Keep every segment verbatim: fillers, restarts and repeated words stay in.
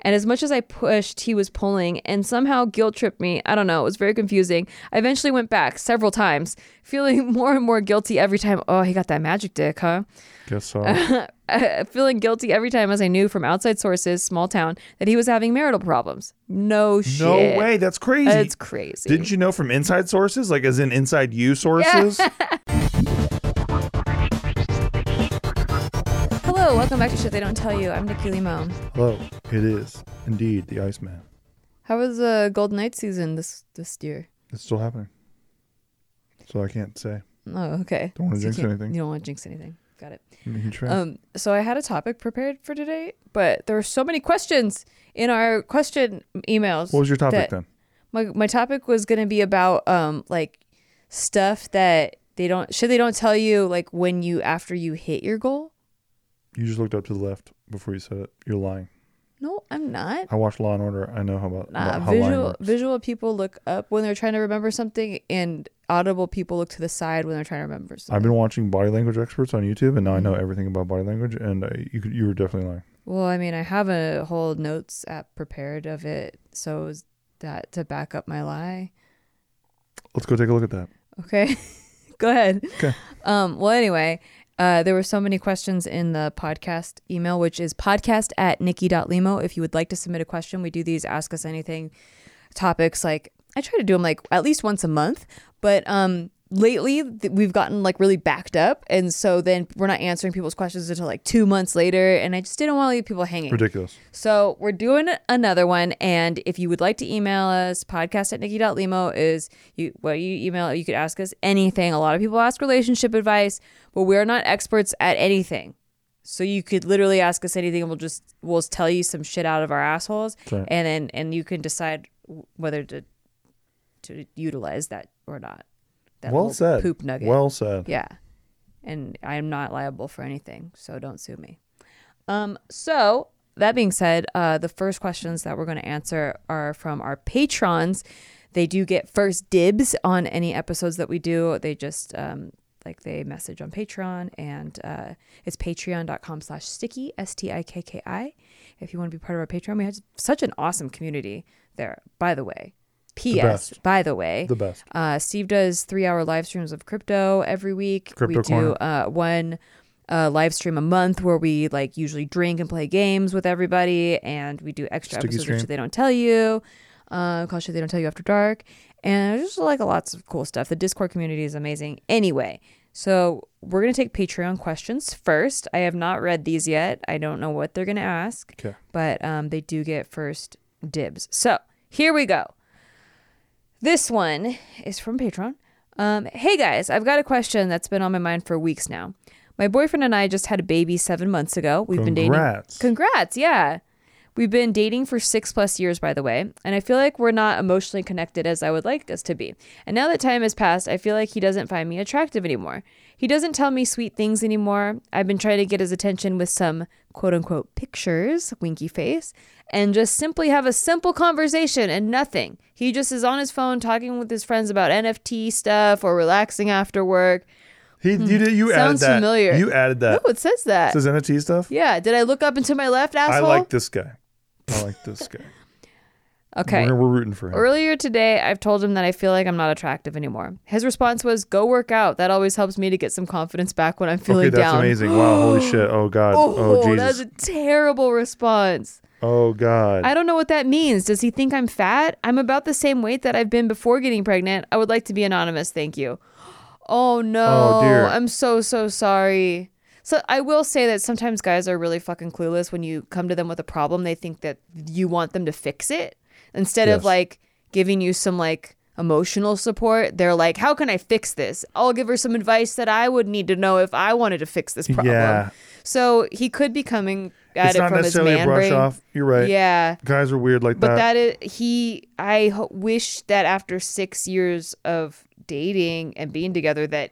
And as much as I pushed, he was pulling and somehow guilt tripped me. I don't know. It was very confusing. I eventually went back several times, feeling more and more guilty every time. Oh, he got that magic dick, huh? Guess so. Feeling guilty every time as I knew from outside sources, small town, that he was having marital problems. No shit. No way. That's crazy. It's crazy. Didn't you know from inside sources? Like as in inside you sources? Yeah. Hello, welcome back to Shit They Don't Tell You. I'm Nikki Limo. Hello. It is indeed the Iceman. How was the Golden Knight season this this year? It's still happening. So I can't say. Oh, okay. Don't want to So you jinx can't- anything. You don't want to jinx anything. Got it. I'm a huge fan. Um, so I had a topic prepared for today, but there were so many questions in our question emails. What was your topic that- then? My my topic was going to be about um like stuff that they don't should they don't tell you like when you after you hit your goal. You just looked up to the left before you said it. You're lying. No, I'm not. I watched Law and Order. I know how about, Nah, about how lying visual works. visual people look up when they're trying to remember something, and audible people look to the side when they're trying to remember something. I've been watching body language experts on YouTube, and now I know everything about body language. And I, you could, you were definitely lying. Well, I mean, I have a whole notes app prepared of it, so is that to back up my lie. Let's go take a look at that. Okay, go ahead. Okay. Um. Well, anyway. Uh, there were so many questions in the podcast email, which is podcast at nikki dot limo. If you would like to submit a question, we do these Ask Us Anything topics. Like I try to do them like at least once a month, but um, lately th- we've gotten like really backed up. And so then we're not answering people's questions until like two months later. And I just didn't want to leave people hanging. Ridiculous. So we're doing another one. And if you would like to email us, podcast at nikki dot limo is you, well, you email, you could ask us anything. A lot of people ask relationship advice, but we're not experts at anything. So you could literally ask us anything and we'll just, we'll tell you some shit out of our assholes. Right. And then, and you can decide whether to, to utilize that or not. That Well little said. Poop nugget. Well said. Yeah. And I'm not liable for anything, so don't sue me. Um, so that being said, uh, the first questions that we're going to answer are from our patrons. They do get first dibs on any episodes that we do. They just um, like they message on Patreon, and uh, it's patreon.com slash sticky, S T I K K I. If you want to be part of our Patreon, we have such an awesome community there, by the way. P S By the way, The best. uh, Steve does three-hour live streams of crypto every week. Crypto we do uh, one uh, live stream a month where we like usually drink and play games with everybody, and we do extra Sticky episodes stream. of Shit They Don't Tell You, uh, called Shit They Don't Tell You After Dark, and just like lots of cool stuff. The Discord community is amazing. Anyway, so we're gonna take Patreon questions first. I have not read these yet. I don't know what they're gonna ask, Okay. but um, they do get first dibs. So here we go. This one is from Patreon. Um, hey guys, I've got a question that's been on my mind for weeks now. My boyfriend and I just had a baby seven months ago. We've been dating. Congrats. Congrats, yeah. We've been dating for six plus years, by the way, and I feel like we're not emotionally connected as I would like us to be. And now that time has passed, I feel like he doesn't find me attractive anymore. He doesn't tell me sweet things anymore. I've been trying to get his attention with some quote unquote pictures, winky face, and just simply have a simple conversation and nothing. He just is on his phone talking with his friends about N F T stuff or relaxing after work. He, you did. You Sounds added that. familiar. You added that. Oh, it says that. It says N F T stuff. Yeah. Did I look up and to my left, I asshole? like this guy. I like this guy. Okay. We're, we're rooting for him. Earlier today, I've told him that I feel like I'm not attractive anymore. His response was, go work out. That always helps me to get some confidence back when I'm feeling Okay, that's down. amazing. Wow, holy shit. Oh, God. Oh, Oh, Jesus. that's a terrible response. Oh, God. I don't know what that means. Does he think I'm fat? I'm about the same weight that I've been before getting pregnant. I would like to be anonymous. Thank you. Oh, no. Oh, dear. I'm so, so sorry. So I will say that sometimes guys are really fucking clueless. When you come to them with a problem, they think that you want them to fix it. Instead Yes. of like giving you some like emotional support, they're like, how can I fix this? I'll give her some advice that I would need to know if I wanted to fix this problem. Yeah. So he could be coming at It's it not from his necessarily a man brush brain. off. You're right. Yeah. Guys are weird like But that. that is, he, I ho- wish that after six years of dating and being together that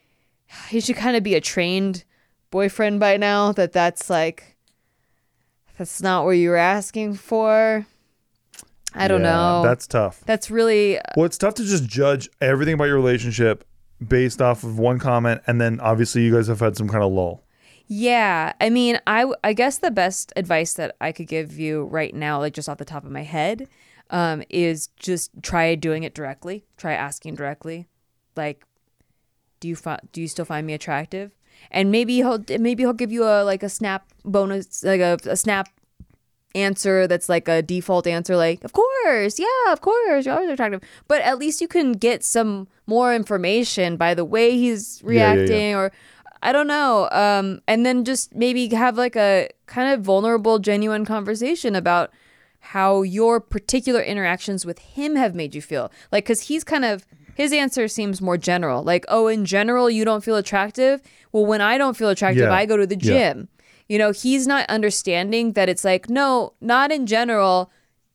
he should kind of be a trained boyfriend by now, that that's like, that's not what you were asking for. I don't Yeah, know. That's tough. That's really, Well, it's tough to just judge everything about your relationship based off of one comment, and then obviously you guys have had some kind of lull. Yeah, I mean, I w- I guess the best advice that I could give you right now, like just off the top of my head, um, is just try doing it directly. Try asking directly, like, do you fi- do you still find me attractive? And maybe he'll maybe he'll give you a like a snap bonus, like a, a snap answer that's like a default answer, like, of course, yeah, of course, you're always attractive. But at least you can get some more information by the way he's Yeah, yeah, reacting, yeah. or I don't know. Um, and then just maybe have like a kind of vulnerable, genuine conversation about how your particular interactions with him have made you feel. Like, because he's kind of, his answer seems more general. Like, oh, in general, you don't feel attractive. Well, when I don't feel attractive, Yeah. I go to the Yeah. gym. You know, he's not understanding that it's like, no, not in general.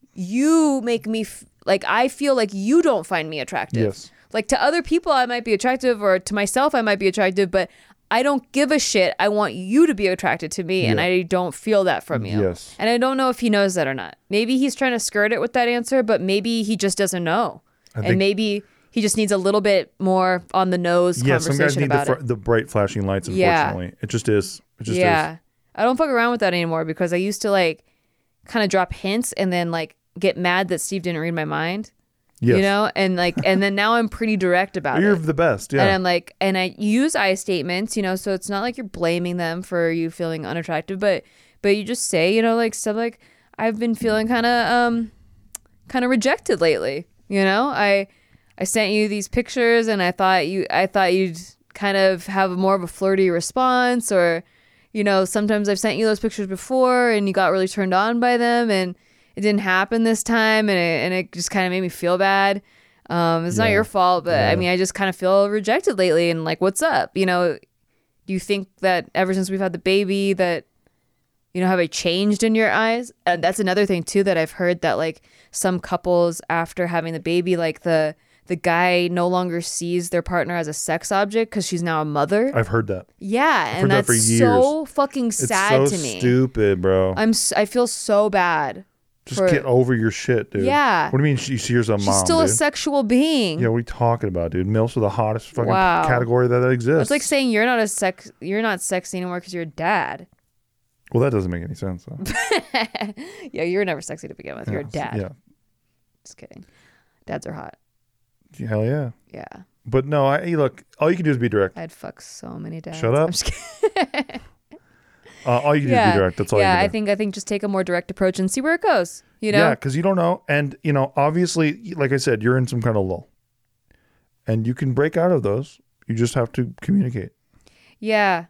You make me, f- like, I feel like you don't find me attractive. Yes. Like, to other people, I might be attractive, or to myself, I might be attractive, but I don't give a shit. I want you to be attracted to me, and Yeah. I don't feel that from you. Yes. And I don't know if he knows that or not. Maybe he's trying to skirt it with that answer, but maybe he just doesn't know. I And think- maybe he just needs a little bit more on the nose Yeah, some guys conversation need the, about fr- it. the bright flashing lights, Yeah. unfortunately. It just is. It just Yeah. is. I don't fuck around with that anymore, because I used to like kind of drop hints and then like get mad that Steve didn't read my mind. Yes. You know, and like, and then now I'm pretty direct about You're it. the best, yeah. And I'm like, and I use I statements, you know, so it's not like you're blaming them for you feeling unattractive, but, but you just say, you know, like stuff like, I've been feeling kind of, um, kind of rejected lately. You know, I, I sent you these pictures and I thought you, I thought you'd kind of have more of a flirty response, or, you know, sometimes I've sent you those pictures before and you got really turned on by them, and it didn't happen this time, and it, and it just kind of made me feel bad. Um, it's not Yeah. your fault, but I Yeah. mean, I just kind of feel rejected lately, and like, what's up? You know, do you think that ever since we've had the baby that, you know, have I changed in your eyes? And that's another thing too that I've heard, that like some couples after having the baby, like the the guy no longer sees their partner as a sex object because she's now a mother. I've heard that. Yeah, heard and that that's for so fucking It's sad so to me. stupid, bro. I'm s- I feel so bad. Just for- get over your shit, dude. Yeah. What do you mean she see her as a She's mom, still a dude? sexual being. Yeah, what are you talking about, dude? MILFs are the hottest fucking Wow. category that, that exists. It's like saying you're not a sex you're not sexy anymore because you're a dad. Well, that doesn't make any sense, though. Yeah, you were never sexy to begin with. You're a Yeah, dad. Yeah. Just kidding. Dads are hot. Hell yeah. Yeah. But no, I hey, look, all you can do is be direct. I'd fuck so many dads. Shut up. I'm just kidding. Uh, all you can do yeah. is be direct. That's all yeah, you I can do. think I think just take a more direct approach and see where it goes. You know? Yeah, because you don't know. And, you know, obviously, like I said, you're in some kind of lull. And you can break out of those. You just have to communicate. Yeah.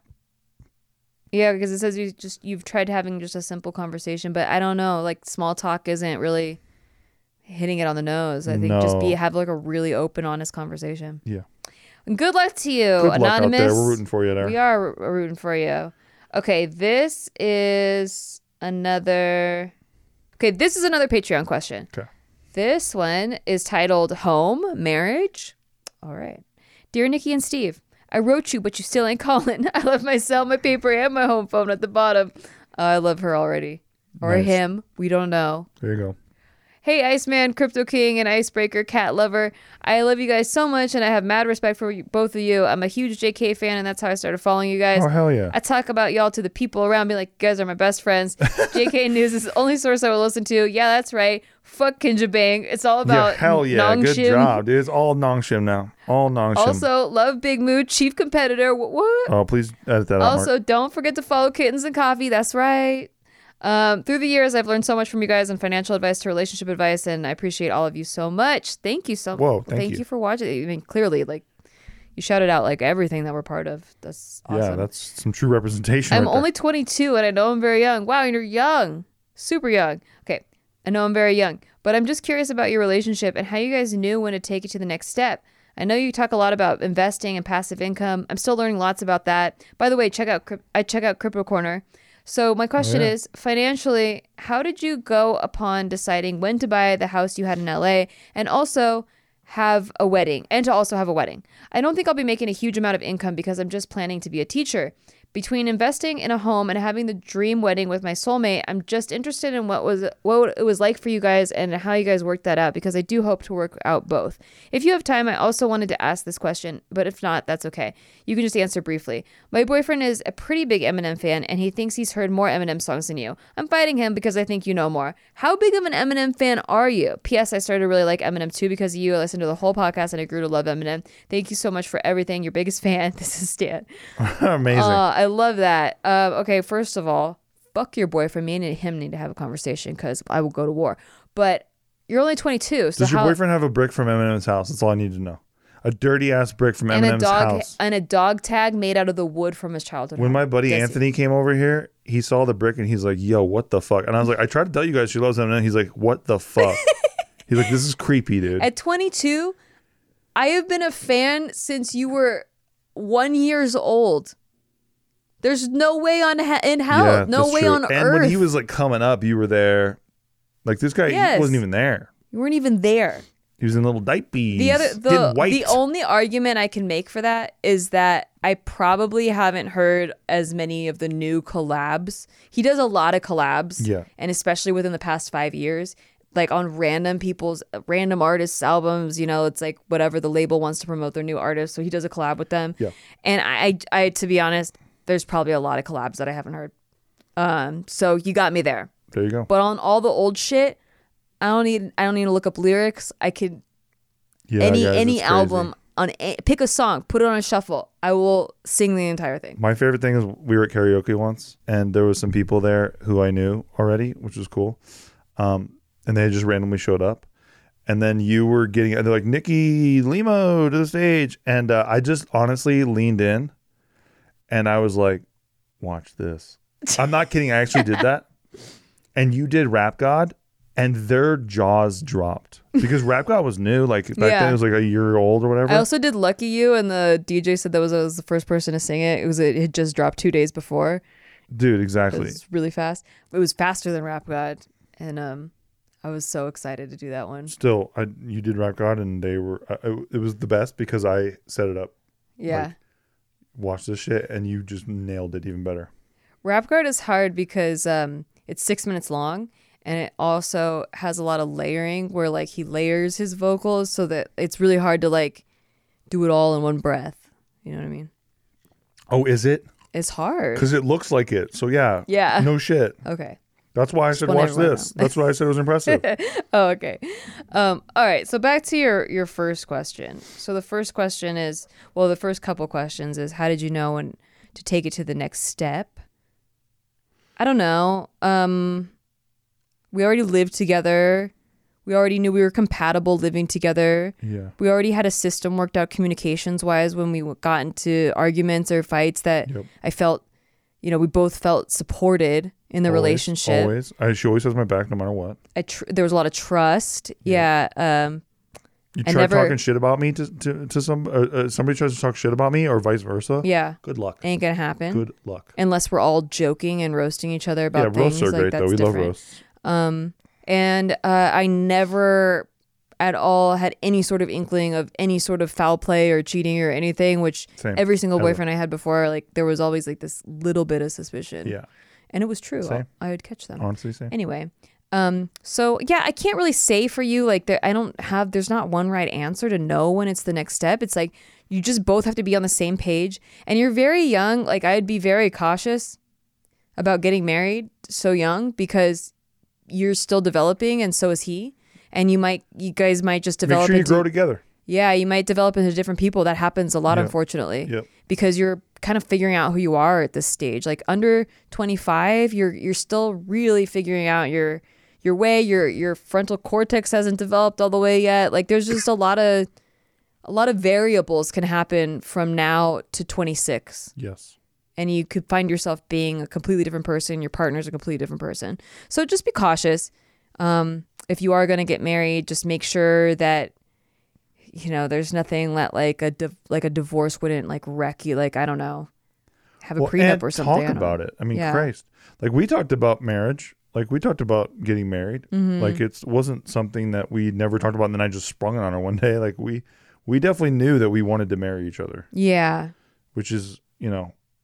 Yeah, because it says you just you've tried having just a simple conversation, but I don't know, like small talk isn't really hitting it on the nose. I think just be No. have like a really open, honest conversation. Yeah. And good luck to you, Good luck Anonymous. out there. We're rooting for you there. We are r- rooting for you. Okay, this is another. Okay, this is another Patreon question. Okay. This one is titled Home Marriage. All right. Dear Nikki and Steve, I wrote you, but you still ain't calling. I left my cell, my paper, and my home phone at the bottom. Uh, I love her already. Or Nice. him. We don't know. There you go. Hey, Iceman, Crypto King, and Icebreaker, Cat Lover. I love you guys so much, and I have mad respect for you, both of you. I'm a huge J K fan, and that's how I started following you guys. Oh, hell yeah. I talk about y'all to the people around me like you guys are my best friends. J K News is the only source I will listen to. Yeah, that's right. Fuck Kinja Bang. It's all about Yeah, hell yeah. Nong Good Shim. job, dude. It's all Nongshim now. All Nongshim. Also, love Big Mood, chief competitor. Wh- What? oh, please edit that out, Also, Mark. don't forget to follow Kittens and Coffee. That's right. Um, through the years, I've learned so much from you guys, on financial advice to relationship advice, and I appreciate all of you so much. Thank you so much. Whoa, thank you. for watching. I mean, clearly, like, you shouted out like everything that we're part of. That's awesome. Yeah, that's some true representation. I'm right there. only twenty-two, and I know I'm very young. Wow, you're young. Super young. Okay, I know I'm very young, but I'm just curious about your relationship and how you guys knew when to take it to the next step. I know you talk a lot about investing and passive income. I'm still learning lots about that. By the way, check out Cryp- I check out Crypto Corner. So my question Oh, yeah. is, financially, how did you go upon deciding when to buy the house you had in L A and also have a wedding and to also have a wedding? I don't think I'll be making a huge amount of income because I'm just planning to be a teacher. Between investing in a home and having the dream wedding with my soulmate, I'm just interested in what was what it was like for you guys and how you guys worked that out, because I do hope to work out both. If you have time, I also wanted to ask this question, but if not, that's okay. You can just answer briefly. My boyfriend is a pretty big Eminem fan, and he thinks he's heard more Eminem songs than you. I'm fighting him because I think you know more. How big of an Eminem fan are you? P S. I started to really like Eminem too because of you. I listened to the whole podcast and I grew to love Eminem. Thank you so much for everything. Your biggest fan. This is Stan. Amazing. Uh, I love that. Um, okay, first of all, fuck your boyfriend. Me and him need to have a conversation because I will go to war. But you're only twenty-two. So Does your how, boyfriend have a brick from Eminem's house? That's all I need to know. A dirty ass brick from and a Eminem's dog house. and a dog tag made out of the wood from his childhood When home? my buddy Does he? Anthony came over here, he saw the brick and he's like, yo, what the fuck? And I was like, I tried to tell you guys she loves Eminem. He's like, what the fuck? He's like, this is creepy, dude. At twenty-two, I have been a fan since you were one years old. There's no way on he- in hell, Yeah, no that's way true. on and earth. when he was like coming up, you were there. Like this guy, Yes. he wasn't even there. You weren't even there. He was in little diapers. The other, Did the white. the only argument I can make for that is that I probably haven't heard as many of the new collabs. He does a lot of collabs, Yeah. and especially within the past five years, like on random people's random artists' albums. You know, it's like whatever the label wants to promote their new artist, so he does a collab with them. Yeah. And I, I, I to be honest, there's probably a lot of collabs that I haven't heard. Um, so you got me there. There you go. But on all the old shit, I don't need I don't need to look up lyrics. I could Yeah, any guys, any it's crazy. album on a, pick a song, put it on a shuffle. I will sing the entire thing. My favorite thing is we were at karaoke once, and there was some people there who I knew already, which was cool. Um, and they just randomly showed up, and then you were getting. They're like, Nikki Limo to the stage, and uh, I just honestly leaned in, and I was like, "Watch this." I'm not kidding. I actually did that, and you did Rap God, and their jaws dropped because Rap God was new. Like back Yeah. then, it was like a year old or whatever. I also did Lucky You, and the D J said that was, I was the first person to sing it. It was it had just dropped two days before. Dude, It exactly. was really fast. It was faster than Rap God, and um, I was so excited to do that one. Still, I you did Rap God, and they were. I, I- it was the best because I set it up. Yeah. Like, watch this shit, and you just nailed it even better. Rap Guard is hard because um, it's six minutes long, and it also has a lot of layering where like he layers his vocals so that it's really hard to like do it all in one breath. You know what I mean? Oh, is it? It's hard. Because it looks like it. So yeah. Yeah. No shit. Okay. That's why I said want watch everyone this. That's why I said it was impressive. Oh, okay. Um, all right. So back to your your first question. So the first question is, well, the first couple questions is, how did you know when to take it to the next step? I don't know. Um, we already lived together. We already knew we were compatible living together. Yeah. We already had a system worked out communications wise when we got into arguments or fights that Yep. I felt, you know, we both felt supported in the Always, relationship. Always. I, she always has my back no matter what. I tr- there was a lot of trust. Yeah. Um, You I try never- talking shit about me to to, to some uh, uh, somebody tries to talk shit about me or vice versa. yeah. Good luck. Ain't gonna happen. Good luck. Unless we're all joking and roasting each other about Yeah, things. roasts are like great that's though. We different. love roasts. Um, and uh, I never at all had any sort of inkling of any sort of foul play or cheating or anything, which Same. every single Ever. boyfriend I had before, like there was always like this little bit of suspicion. Yeah. And it was true. Same. I would catch them. Honestly, same. Anyway, um, so yeah, I can't really say for you, like there, I don't have, there's not one right answer to know when it's the next step. It's like, you just both have to be on the same page, and you're very young. Like I'd be very cautious about getting married so young because you're still developing, and so is he. And you might, you guys might just develop Make sure you into, grow together. yeah, you might develop into different people. That happens a lot, Yep. unfortunately, Yep. because you're kind of figuring out who you are at this stage. Like under twenty-five, you're you're still really figuring out your your way. Your your frontal cortex hasn't developed all the way yet. Like there's just a lot of a lot of variables can happen from now to twenty-six. Yes. And you could find yourself being a completely different person. Your partner's a completely different person. So just be cautious. Um, if you are going to get married, just make sure that, you know, there's nothing that like a div- like a divorce wouldn't like wreck you. Like, I don't know, have a Well, prenup and or something. I talk don't about know. it. I mean, Yeah. Christ. Like we talked about marriage. Like we talked about getting married. Mm-hmm. Like it wasn't something that we never talked about, and then I just sprung it on her one day. Like we, we definitely knew that we wanted to marry each other, Yeah. which is, you know,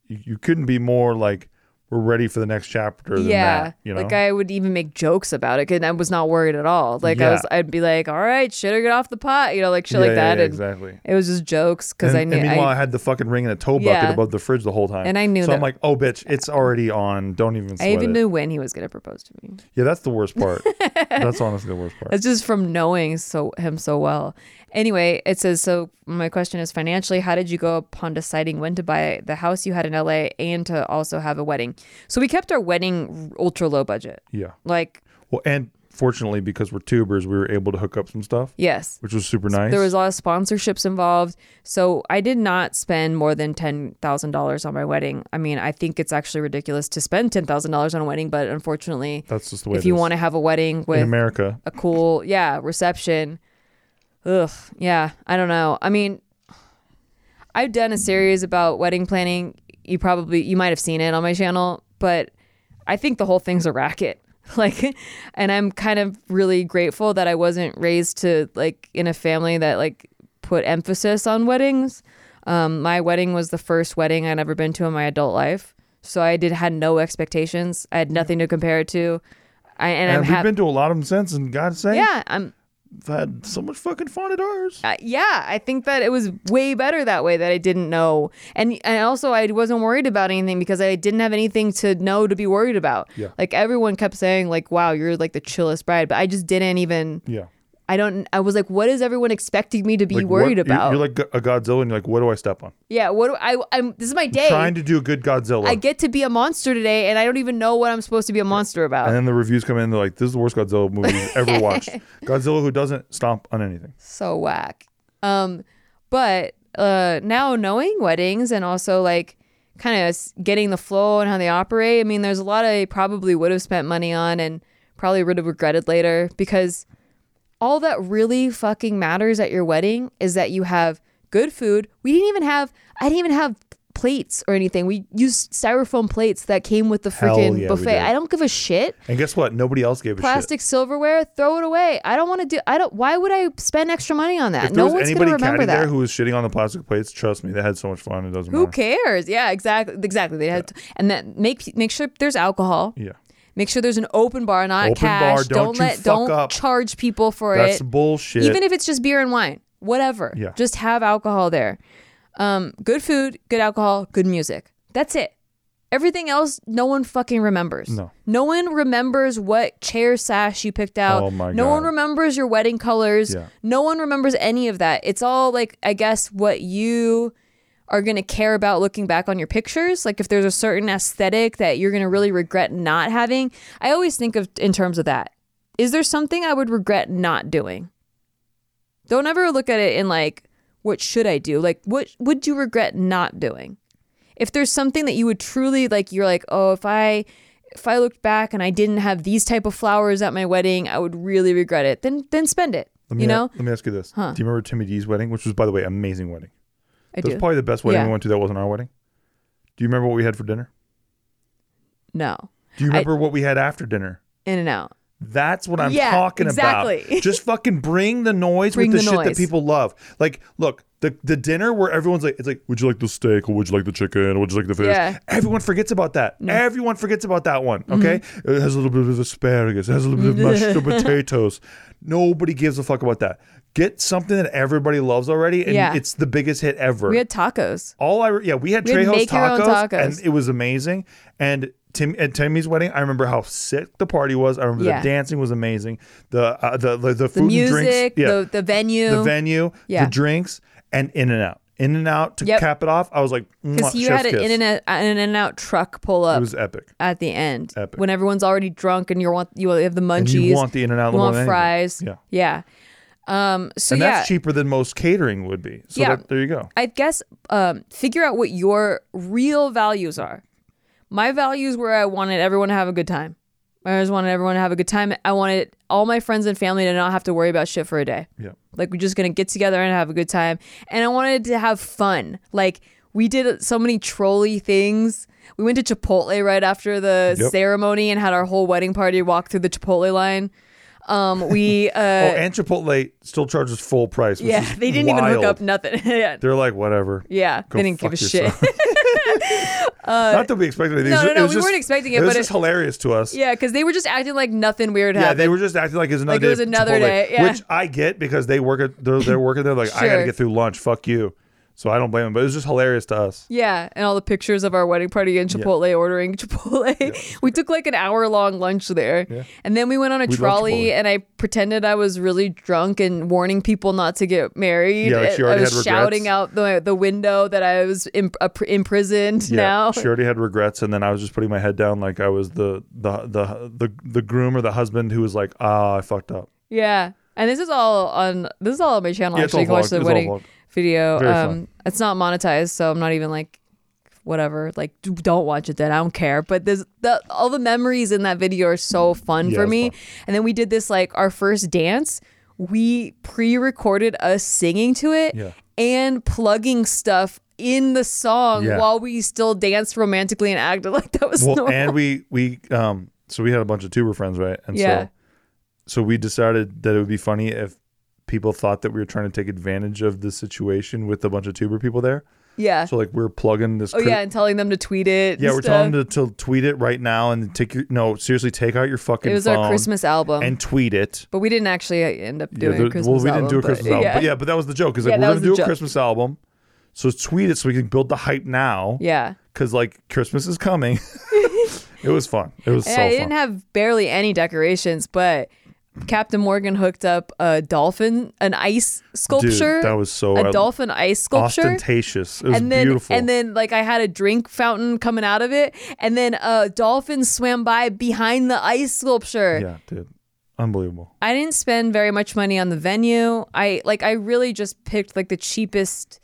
you, you couldn't be more like, we're ready for the next chapter than yeah. that, you know? Like I would even make jokes about it, and I was not worried at all. Like I Yeah. was, I'd be like, all right, shit or get off the pot, you know, like shit Yeah, like yeah, that. yeah, and exactly. It was just jokes because And, I knew. and meanwhile, I, I, had the fucking ring in a tow bucket Yeah. above the fridge the whole time. And I knew So that- I'm like, oh, bitch, it's already on. Don't even sweat I even it. knew when he was gonna propose to me. Yeah, that's the worst part. That's honestly the worst part. It's just from knowing so him so well. Anyway, it says, so my question is financially, how did you go upon deciding when to buy the house you had in L A and to also have a wedding? So we kept our wedding ultra low budget. Yeah. Like, Well, and fortunately, because we're tubers, we were able to hook up some stuff, yes. which was super nice. There was a lot of sponsorships involved. So I did not spend more than ten thousand dollars on my wedding. I mean, I think it's actually ridiculous to spend ten thousand dollars on a wedding, but unfortunately, That's just the way if it you is. want to have a wedding in with America. a cool, yeah, reception, ugh, yeah, I don't know. I mean, I've done a series about wedding planning. You probably, you might have seen it on my channel, but I think the whole thing's a racket. Like, and I'm kind of really grateful that I wasn't raised to like in a family that like put emphasis on weddings. Um, my wedding was the first wedding I'd ever been to in my adult life. So I did had no expectations. I had nothing to compare it to. I, and, And, I'm we've happy. been to a lot of them since, and God's sake, Yeah, I'm I've had so much fucking fun at ours. Uh, yeah, I think that it was way better that way, that I didn't know. And and also I wasn't worried about anything because I didn't have anything to know to be worried about. Yeah. Like everyone kept saying like, wow, you're like the chillest bride. But I just didn't even, Yeah. I don't, I was like, what is everyone expecting me to be Like, worried what- you're- about? You're like a Godzilla, and you're like, what do I step on? yeah, what do I, I'm, this is my day. Trying to do a good Godzilla. I get to be a monster today and I don't even know what I'm supposed to be a monster about. and then the reviews come in, they're like, this is the worst Godzilla movie you've ever watched. Godzilla who doesn't stomp on anything. So whack. Um, but uh, now knowing weddings and also like kind of getting the flow and how they operate, I mean, there's a lot I probably would have spent money on and probably would have regretted later, because all that really fucking matters at your wedding is that you have good food. We didn't even have, I didn't even have plates or anything. We used styrofoam plates that came with the Hell freaking yeah, we buffet. did. I don't give a shit. And guess what? Nobody else gave a Plastic silverware, throw it away. I don't want to do, I don't, why would I spend extra money on that? shit. If there No was one's going anybody to remember counting that. there who was shitting on the plastic plates, trust me, they had so much fun. It doesn't Who matter. cares? Yeah, exactly. Exactly. They had to, and then make make sure there's alcohol. Yeah. Make sure there's an open bar, not Open cash. bar, don't you let fuck don't up. charge people for That's it. bullshit. Even if it's just beer and wine, whatever. Yeah. Just have alcohol there. Um, good food, good alcohol, good music. That's it. Everything else, no one fucking remembers. No. No one remembers what chair sash you picked out. Oh my no God. one remembers your wedding colors. Yeah. No one remembers any of that. It's all like, I guess, what you are going to care about looking back on your pictures. Like if there's a certain aesthetic that you're going to really regret not having. I always think of in terms of that. Is there something I would regret not doing? Don't ever look at it in like, what should I do? Like, what would you regret not doing? If there's something that you would truly like, you're like, oh, if I if I looked back and I didn't have these type of flowers at my wedding, I would really regret it. Then then spend it. Let me, You know? Let me ask you this. Huh. Do you remember Timmy D's wedding, which was, by the way, amazing wedding? I That was do. probably the best wedding Yeah. we went to that wasn't our wedding. Do you remember what we had for dinner? No. Do you remember what we had after dinner? In and out. That's what I'm Yeah, talking exactly. about. Just fucking bring the noise Bring with the, the shit that noise. people love. Like, look, the the dinner where everyone's like, it's like, would you like the steak or would you like the chicken or would you like the fish? Yeah. Everyone forgets about that. Everyone forgets about that one. Okay, Mm-hmm. it has a little bit of asparagus. It has a little bit of mashed potatoes. Nobody gives a fuck about that. Get something that everybody loves already, and Yeah. it's the biggest hit ever. We had tacos. All I yeah, we had We had Trejo's make your own tacos, tacos. and it was amazing. And Tim at Timmy's wedding, I remember how sick the party was. I remember Yeah. the dancing was amazing. The uh, the, the the The food and music, drinks, yeah, the the venue. the venue, Yeah. the drinks, and In and Out. In and Out to Yep. cap it off. I was like, Because mwah, you chef's had an kiss. in and out, an in and out truck pull up It was epic. at the end Epic. when everyone's already drunk and you want you have the munchies. And you want the In and Out. you more want than anything. fries. Yeah. Yeah. Um. So And yeah. that's cheaper than most catering would be. So Yeah. that, there you go. I guess um, figure out what your real values are. My values were I wanted everyone to have a good time. I just wanted everyone to have a good time. I wanted all my friends and family to not have to worry about shit for a day. Yeah. Like we're just going to get together and have a good time. And I wanted to have fun. Like we did so many trolley things. We went to Chipotle right after the Yep. ceremony and had our whole wedding party walk through the Chipotle line. Um, we, uh, oh, and Chipotle still charges full price. Which yeah, is they didn't even wild. hook up nothing. Yeah. They're like, whatever. Yeah, Go they didn't give a fuck shit. yourself. Uh, Not that we expected anything. no, no, It no, was we just- weren't expecting it, It was but just it- hilarious to us. Yeah, because they were just acting like nothing weird Yeah, happened. they were just acting like it was another Like it day. was at another Chipotle, day, yeah. Which I get because they work at they're, they're working there. Like I got to Sure. get through lunch. Fuck you. So I don't blame them. But it was just hilarious to us. Yeah, and all the pictures of our wedding party in Chipotle ordering Chipotle. We took like an hour long lunch there. Yeah. And then we went on a We love trolley Chipotle. and I pretended I was really drunk and warning people not to get married. Yeah, like she I already was had shouting regrets. out the the window that I was imp- uh, imprisoned now. She already had regrets, and then I was just putting my head down like I was the the the the, the groom or the husband who was like, ah, I fucked up. Yeah. And this is all on this is all on my channel Yeah, it's actually. You all can watch vlogged. the It's all wedding vlogged. video. Very Um fun. it's not monetized, so I'm not even like whatever. Like d- don't watch it then. I don't care. But there's the all the memories in that video are so fun Yeah, for it's me. fun. And then we did this like our first dance. We pre-recorded us singing to it Yeah. and plugging stuff in the song Yeah. while we still danced romantically and acted like that was Well, normal. and we we um so we had a bunch of tuber friends, right? And Yeah. so so we decided that it would be funny if people thought that we were trying to take advantage of the situation with a bunch of tuber people there. yeah. So like we're plugging this. Oh cri- yeah, and telling them to tweet it. yeah, and we're stuff. telling them to, to tweet it right now and take your no seriously take out your fucking It was phone our Christmas album. and tweet it. But we didn't actually end up Yeah, doing the- a Christmas well, we album. didn't do a but- Christmas album, yeah. but yeah, but that was the joke. Because Yeah, like that we're was gonna the do a joke. Christmas album, so tweet it so we can build the hype now. Yeah. Because like Christmas is coming. It was fun. It was And so I fun. didn't have barely any decorations, but Captain Morgan hooked up a dolphin, an ice sculpture. Dude, that was so a uh, dolphin ice sculpture. ostentatious. It was And then, beautiful. and then, like I had a drink fountain coming out of it, and then a dolphin swam by behind the ice sculpture. yeah, dude, unbelievable. I didn't spend very much money on the venue. I like I really just picked like the cheapest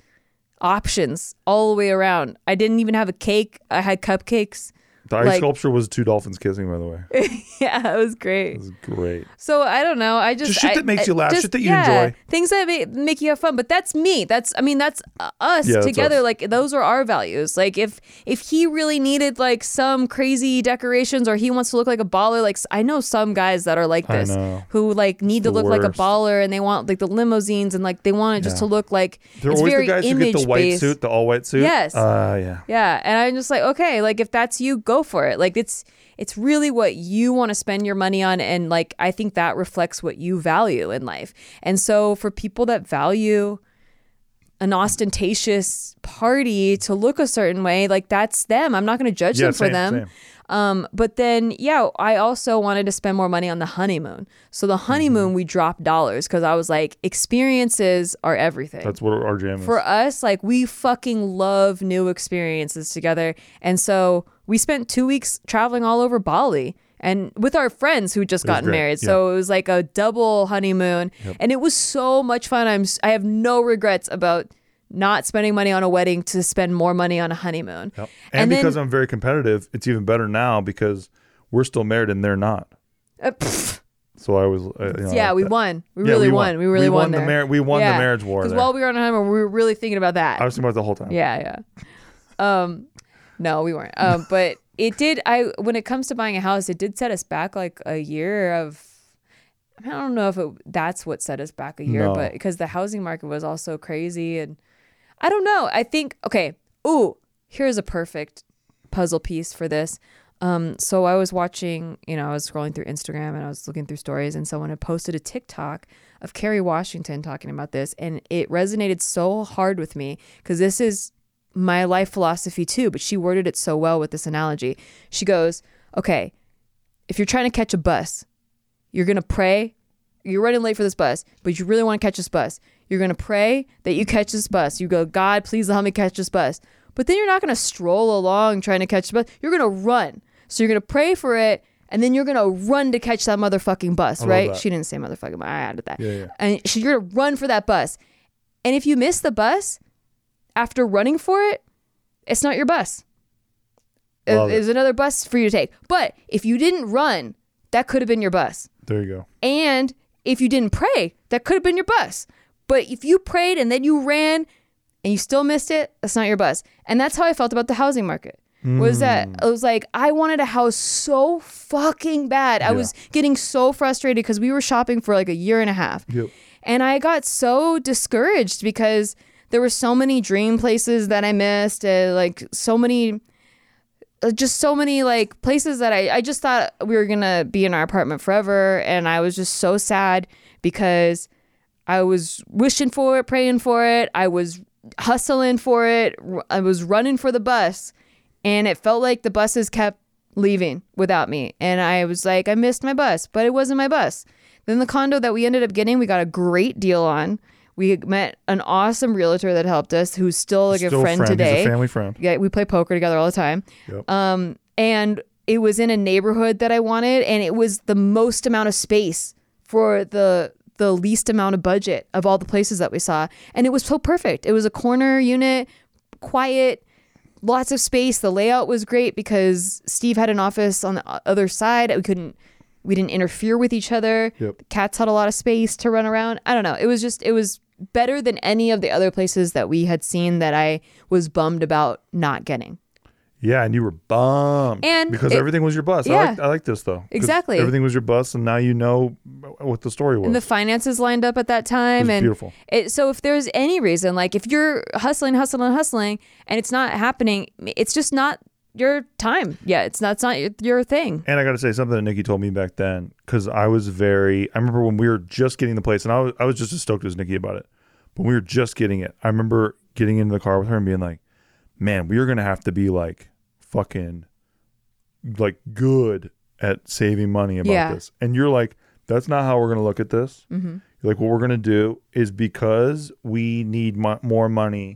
options all the way around. I didn't even have a cake. I had cupcakes. The ice Like- sculpture was two dolphins kissing, by the way. It Yeah, it was great. was great. So I don't know. I just Just shit I- that makes I- you laugh, just- shit that you yeah, enjoy. things that make, make you have fun. But that's me. That's I mean that's uh, us Yeah, that's together. us. Like those are our values. Like if if he really needed like some crazy decorations or he wants to look like a baller, like s- I know some guys that are like I this know. who like need to the look like a worst. baller and they want like the limousines and like they want it just Yeah. to look like They're it's always very the guys who get the white image-based. suit, the all white suit. Yes. Uh, yeah. Yeah, and I'm just like, okay, like if that's you, go for it. Like it's it's really what you want to spend your money on, and like I think that reflects what you value in life. And so for people that value an ostentatious party to look a certain way, like that's them. I'm not going to judge Yeah, them for same, them. same. Um, but then, yeah, I also wanted to spend more money on the honeymoon. So the honeymoon, Mm-hmm. we dropped dollars because I was like, experiences are everything. That's what our jam is. For us, like we fucking love new experiences together. And so we spent two weeks traveling all over Bali and with our friends who just was gotten great, married. So it was like a double honeymoon and it was so much fun. I'm, s- I have no regrets about not spending money on a wedding to spend more money on a honeymoon. Yep. And, And then- because I'm very competitive, it's even better now because we're still married and they're not. Uh, pff, So I was, uh, you know, yeah, like we that. won. We Yeah, really we won. won. We really We won, won the there. mar- we won the marriage war Because there. while we were on a honeymoon, we were really thinking about that. I was thinking about it the whole time. Yeah, yeah. Um, no, we weren't. Um, but it did. I when it comes to buying a house, it did set us back like a year of. I don't know if it, that's what set us back a year, No. but because the housing market was also crazy, and I don't know. I think okay. Ooh, here's a perfect puzzle piece for this. Um, so I was watching, you know, I was scrolling through Instagram and I was looking through stories, and someone had posted a TikTok of Kerry Washington talking about this, and it resonated so hard with me because this is my life philosophy too. But she worded it so well with this analogy. She goes, "Okay, if you're trying to catch a bus, you're gonna pray. You're running late for this bus, but you really want to catch this bus. You're gonna pray that you catch this bus. You go, God, please help me catch this bus. But then you're not gonna stroll along trying to catch the bus. You're gonna run." So you're going to pray for it, and then you're going to run to catch that motherfucking bus, I love right? that. She didn't say motherfucking, but I added that. Yeah, yeah. And she, you're going to run for that bus. And if you miss the bus after running for it, it's not your bus. It- Love it. There's another bus for you to take. But if you didn't run, that could have been your bus. There you go. And if you didn't pray, that could have been your bus. But if you prayed and then you ran and you still missed it, that's not your bus. And that's how I felt about the housing market. Was that I was like, I wanted a house so fucking bad. I Yeah. was getting so frustrated because we were shopping for like a year and a half. Yep. And I got so discouraged because there were so many dream places that I missed, uh, like so many just so many like places that I, I just thought we were gonna be in our apartment forever, and I was just so sad because I was wishing for it, praying for it, I was hustling for it, I was running for the bus, and it felt like the buses kept leaving without me, and I was like, I missed my bus, but it wasn't my bus. Then the condo that we ended up getting, we got a great deal on. We met an awesome realtor that helped us, who's still like Still a friend, friend. today. He's a family friend. Yeah, we play poker together all the time. Yep. Um, and it was in a neighborhood that I wanted, and it was the most amount of space for the the least amount of budget of all the places that we saw, and it was so perfect. It was a corner unit, quiet, lots of space. The layout was great because Steve had an office on the other side. We couldn't. We didn't interfere with each other. Yep. The cats had a lot of space to run around. I don't know. It was just, it was better than any of the other places that we had seen that I was bummed about not getting. Yeah, and you were bummed And because it- everything was your bus. yeah. I like I like this though. 'Cause Exactly. everything was your bus, and now you know what the story was. And the finances lined up at that time. It was and beautiful. It, so if there's any reason, like if you're hustling, hustling, hustling, and it's not happening, it's just not your time. Yeah, it's not, it's not your, your thing. And I got to say something that Nikki told me back then, because I was very, I remember when we were just getting the place, and I was, I was just as stoked as Nikki about it. But when we were just getting it, I remember getting into the car with her and being like, man, we are going to have to be like fucking like good at saving money about Yeah. this. And you're like, that's not how we're going to look at this. Mm-hmm. You're like, what we're going to do is because we need mo- more money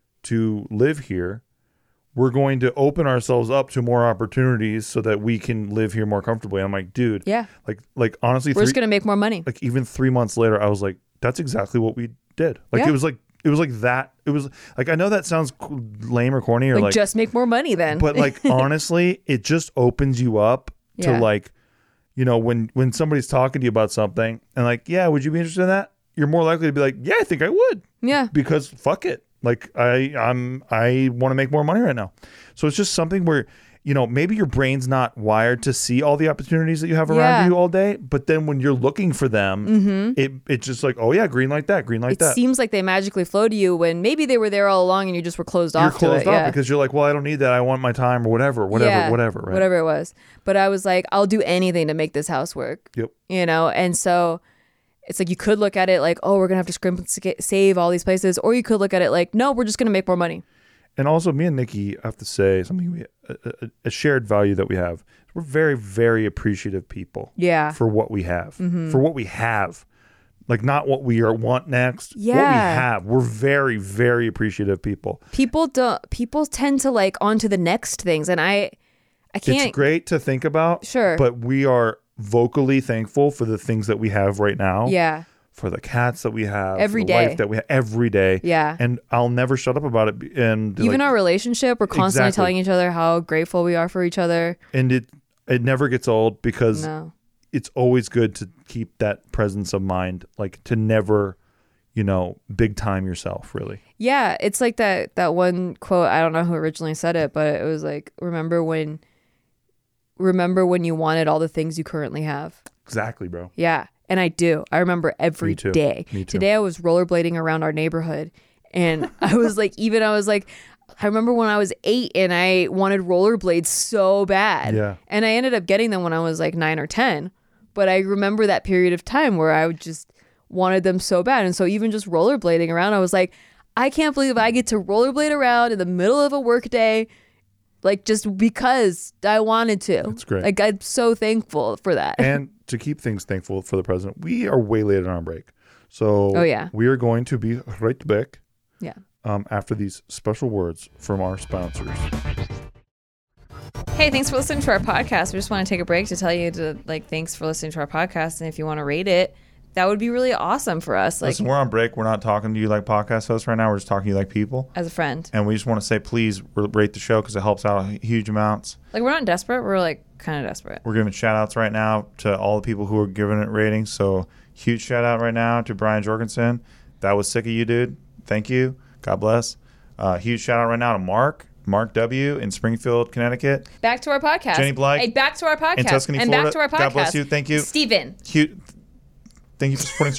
to live here, we're going to open ourselves up to more opportunities so that we can live here more comfortably. And I'm like, dude, Yeah. like, like honestly, We're three, just going to make more money. like even three months later, I was like, that's exactly what we did. Like, Yeah. it was like, it was like that. It was like, I know that sounds co- lame or corny or Like, like, just make more money then. but like, honestly, it just opens you up to Yeah. like, you know, when, when somebody's talking to you about something and like, yeah, would you be interested in that? You're more likely to be like, yeah, I think I would. yeah. Because fuck it. Like I, I'm, I want to make more money right now. So it's just something where, you know, maybe your brain's not wired to see all the opportunities that you have around Yeah. you all day. But then when you're looking for them, Mm-hmm. it it's just like, oh yeah, green like that, green like It that. seems like they magically flow to you when maybe they were there all along and you just were closed You're off closed to it. off yeah. because you're like, well, I don't need that. I want my time or whatever, whatever, Yeah, whatever, right? Whatever it was. But I was like, I'll do anything to make this house work. Yep. You know, and so it's like you could look at it like, oh, we're gonna have to scrimp and sca- save all these places, or you could look at it like, no, we're just gonna make more money. And also, me and Nikki have to say something. We a, a, a shared value that we have. We're very, very appreciative people. Yeah. For what we have, Mm-hmm. for what we have, like not what we are want next. What we Yeah. have. We're very, very appreciative people. People don't. People tend to like on to the next things, and I, I can't. It's great to think about. Sure. But we are vocally thankful for the things that we have right now. Yeah. For the cats that we have. Every for the day. life that we have every day. Yeah. And I'll never shut up about it. And Even like, our relationship, we're constantly Exactly. telling each other how grateful we are for each other. and it it never gets old because No. it's always good to keep that presence of mind, like to never, you know, big time yourself, really. Yeah, it's like that that one quote. I don't know who originally said it, but it was like, remember when, remember when you wanted all the things you currently have. Exactly, bro. Yeah. And I do. I remember every Me too. day. Me too. Today I was rollerblading around our neighborhood, and I was like, even I was like, I remember when I was eight and I wanted rollerblades so bad. Yeah. And I ended up getting them when I was like nine or ten. But I remember that period of time where I would just wanted them so bad. And so even just rollerblading around, I was like, I can't believe I get to rollerblade around in the middle of a work day, like just because I wanted to. That's great. Like I'm so thankful for that. And to keep things thankful for the president, we are way late on our break. So Oh, yeah. we are going to be right back Yeah. um, after these special words from our sponsors. Hey, thanks for listening to our podcast. We just want to take a break to tell you to like, thanks for listening to our podcast. And if you want to rate it, that would be really awesome for us. Like Listen, we're on break. We're not talking to you like podcast hosts right now. We're just talking to you like people. as a friend. And we just want to say, please r- rate the show because it helps out huge amounts. Like we're not desperate. We're like kind of desperate. We're giving shout outs right now to all the people who are giving it ratings. So huge shout out right now to Brian Jorgensen. That was sick of you, dude. Thank you. God bless. Uh, huge shout out right now to Mark, Mark W. in Springfield, Connecticut. Back to our podcast. Jenny Blake Hey, back to our podcast. in Tuscany, and Florida. back to our podcast. God bless you. Thank you. Steven. Huge. Thank you for supporting the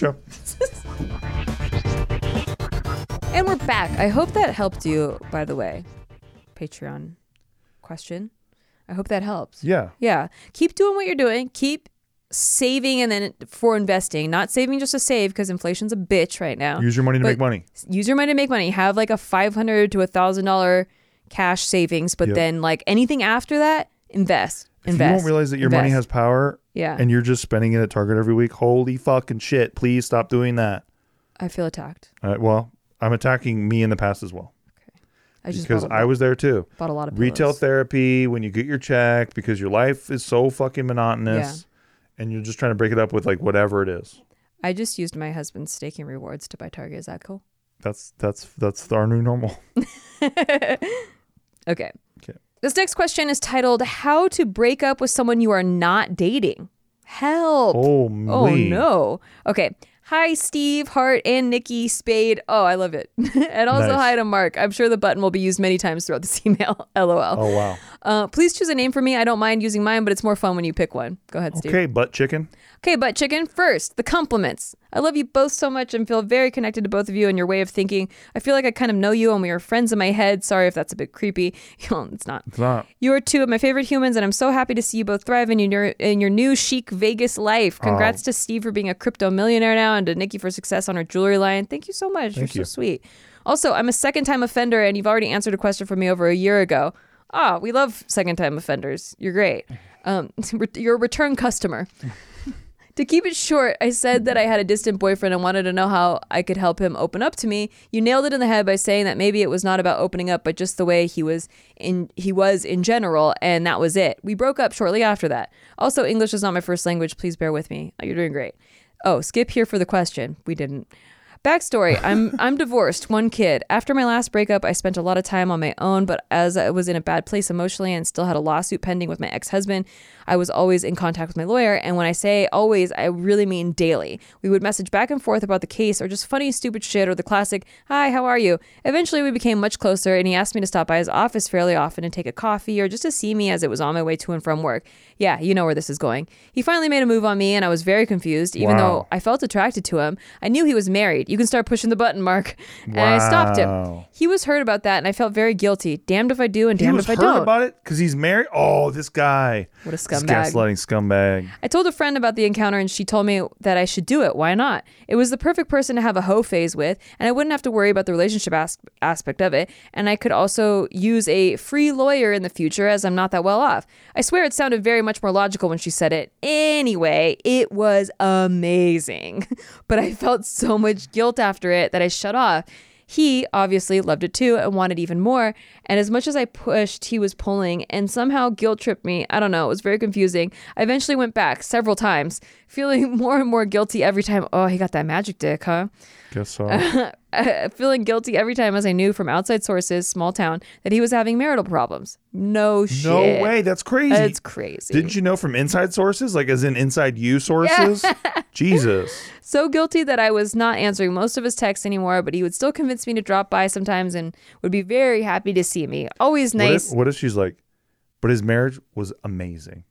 show. And we're back. I hope that helped you, by the way. Patreon question. I hope that helps. Yeah. Yeah. Keep doing what you're doing. Keep saving and then for investing, not saving just to save because inflation's a bitch right now. Use your money to But make money. Use your money to make money. Have like a five hundred to a thousand dollar cash savings, but Yep. then like anything after that, invest. If invest. you don't realize that your money invest. has power Yeah. and you're just spending it at Target every week, holy fucking shit. Please stop doing that. I feel attacked. All right, well, I'm attacking me in the past as well. I just because bought, I was there too. bought a lot of Retail pillows. therapy, when you get your check, because your life is so fucking monotonous and you're just trying to break it up with like whatever it is. I just used my husband's staking rewards to buy Target. Is that cool? That's that's that's our new normal. Okay. Okay. This next question is titled "How to Break Up with Someone You Are Not Dating." Help. Oh, Oh me. no. Okay. Hi, Steve, Hart, and Nikki Spade. Oh, I love it. And also Nice. hi to Mark. I'm sure the button will be used many times throughout this email. LOL. Oh wow. Uh, please choose a name for me. I don't mind using mine, but it's more fun when you pick one. Go ahead, Steve. Okay, butt chicken. Okay, butt chicken. First, the compliments. I love you both so much and feel very connected to both of you and your way of thinking. I feel like I kind of know you and we are friends in my head. Sorry if that's a bit creepy. It's not. It's not. You are two of my favorite humans, and I'm so happy to see you both thrive in your in your new chic Vegas life. Congrats Oh. to Steve for being a crypto millionaire now, and to Nikki for success on her jewelry line. Thank you so much. Thank You're you. so sweet. Also, I'm a second-time offender, and you've already answered a question from me over a year ago. Ah, we love second-time offenders. You're great. Um, you're a return customer. To keep it short, I said that I had a distant boyfriend and wanted to know how I could help him open up to me. You nailed it in the head by saying that maybe it was not about opening up, but just the way he was in he was in general, and that was it. We broke up shortly after that. Also, English is not my first language. Please bear with me. Oh, you're doing great. Oh, skip here for the question. We didn't. Backstory, I'm I'm divorced, one kid. After my last breakup, I spent a lot of time on my own, but as I was in a bad place emotionally and still had a lawsuit pending with my ex-husband, I was always in contact with my lawyer, and when I say always, I really mean daily. We would message back and forth about the case or just funny, stupid shit or the classic, hi, how are you? Eventually, we became much closer, and he asked me to stop by his office fairly often and take a coffee or just to see me as it was on my way to and from work. Yeah, you know where this is going. He finally made a move on me, and I was very confused, even Wow. though I felt attracted to him. I knew he was married. You can start pushing the button, Mark. And I stopped him. Wow. He was hurt about that, and I felt very guilty. Damned if I do and He damned was if I hurt don't. about it because he's married. Oh, this guy. What a This scumbag. gaslighting scumbag. I told a friend about the encounter, and she told me that I should do it. Why not? It was the perfect person to have a hoe phase with, and I wouldn't have to worry about the relationship as- aspect of it. And I could also use a free lawyer in the future as I'm not that well off. I swear it sounded very much more logical when she said it. Anyway, it was amazing. But I felt so much guilt after it that I shut off. He obviously loved it too and wanted even more. And as much as I pushed, he was pulling and somehow guilt tripped me. I don't know. It was very confusing. I eventually went back several times, feeling more and more guilty every time. Oh, he got that magic dick, huh? Guess so. Uh, feeling guilty every time as I knew from outside sources, small town, that he was having marital problems. No shit. No way. That's crazy. It's crazy. Didn't you know from inside sources? Like as in inside you sources? Jesus. So guilty that I was not answering most of his texts anymore, but he would still convince me to drop by sometimes and would be very happy to see me. Always What nice. if, what if she's like, but his marriage was amazing.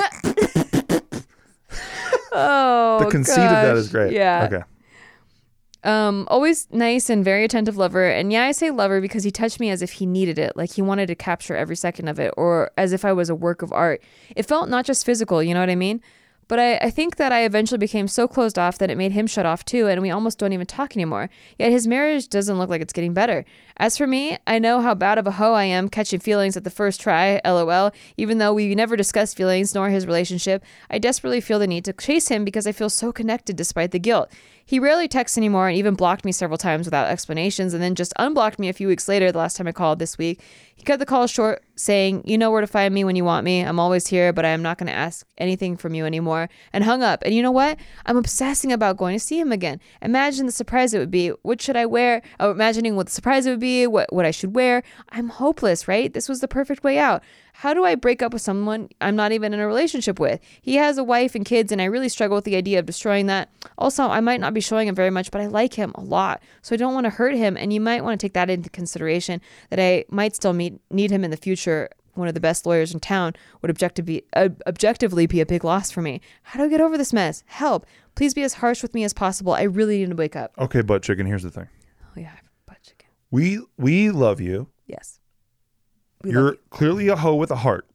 Oh, The conceit of that gosh. is great. Yeah. Okay. Um, always nice and very attentive lover. And yeah, I say lover because he touched me as if he needed it, like he wanted to capture every second of it, or as if I was a work of art. It felt not just physical, you know what I mean? But I, I think that I eventually became so closed off that it made him shut off too, and we almost don't even talk anymore. Yet his marriage doesn't look like it's getting better. As for me, I know how bad of a hoe I am catching feelings at the first try, lol. Even though we never discussed feelings nor his relationship, I desperately feel the need to chase him because I feel so connected despite the guilt. He rarely texts anymore and even blocked me several times without explanations and then just unblocked me a few weeks later the last time I called this week. He cut the call short saying, you know where to find me when you want me. I'm always here, but I am not going to ask anything from you anymore, and hung up. And you know what? I'm obsessing about going to see him again. Imagine the surprise it would be. What should I wear? Oh, imagining what the surprise it would be, what, what I should wear. I'm hopeless, right? This was the perfect way out. How do I break up with someone I'm not even in a relationship with? He has a wife and kids, and I really struggle with the idea of destroying that. Also, I might not be showing him very much, but I like him a lot, so I don't want to hurt him, and you might want to take that into consideration, that I might still meet, need him in the future. One of the best lawyers in town would objective be, uh, objectively be a big loss for me. How do I get over this mess? Help. Please be as harsh with me as possible. I really need to wake up. Okay, butt chicken, here's the thing. Oh, yeah, butt chicken. We we love you. Yes. We You're love you. clearly a hoe with a heart.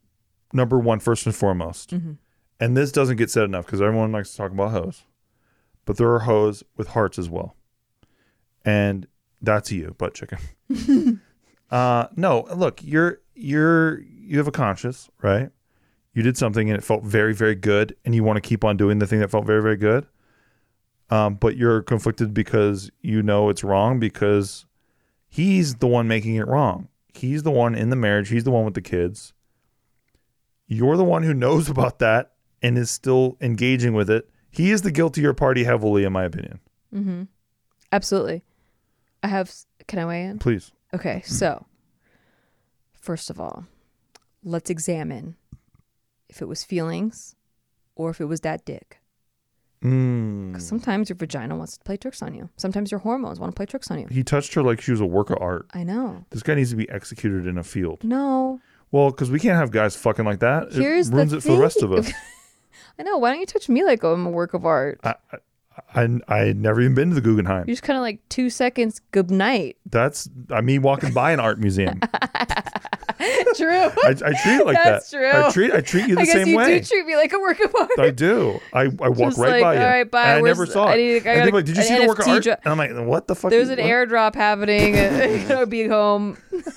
number one, first and foremost, Mm-hmm. and this doesn't get said enough because everyone likes to talk about hoes, but there are hoes with hearts as well. And that's you, butt chicken. uh, no, look, you're, you're, you have a conscience, right? You did something and it felt very, very good, and you want to keep on doing the thing that felt very, very good. Um, but you're conflicted because you know it's wrong because he's the one making it wrong. He's the one in the marriage. He's the one with the kids. You're the one who knows about that and is still engaging with it. He is the guiltier party heavily, in my opinion. Mm-hmm. Absolutely. I have, can I weigh in? Please. Okay, so first of all, let's examine if it was feelings or if it was that dick. Mm. 'Cause sometimes your vagina wants to play tricks on you. Sometimes your hormones want to play tricks on you. He touched her like she was a work of art. I know. This guy needs to be executed in a field. No. Well, because we can't have guys fucking like that. Here's it ruins the it for the rest of thing. us. I know. Why don't you touch me like I'm a work of art? I, I, I, I had never even been to the Guggenheim. You're just kind of like two seconds, good night. That's I mean walking by an art museum. True. I, I treat it like That's that. true. I treat I treat you the I guess same you way. do treat me like a work of art. I do. I, I walk Just right like, by you. all right, bye. And I Where's- never saw I it. need- I And gotta- people are like, did you an see the work of N F T art? dro- And I'm like, what the fuck? There's you- an what? airdrop happening. I'm gonna be home.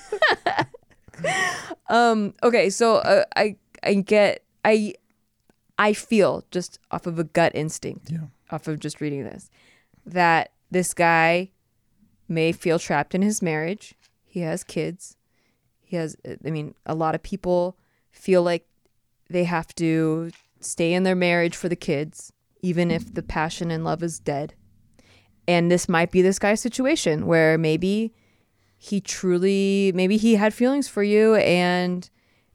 um. Okay. So uh, I I get I I feel just off of a gut instinct, Yeah. off of just reading this, that this guy may feel trapped in his marriage. He has kids. He has. I mean, a lot of people feel like they have to stay in their marriage for the kids, even if the passion and love is dead. And this might be this guy's situation where maybe he truly, maybe he had feelings for you and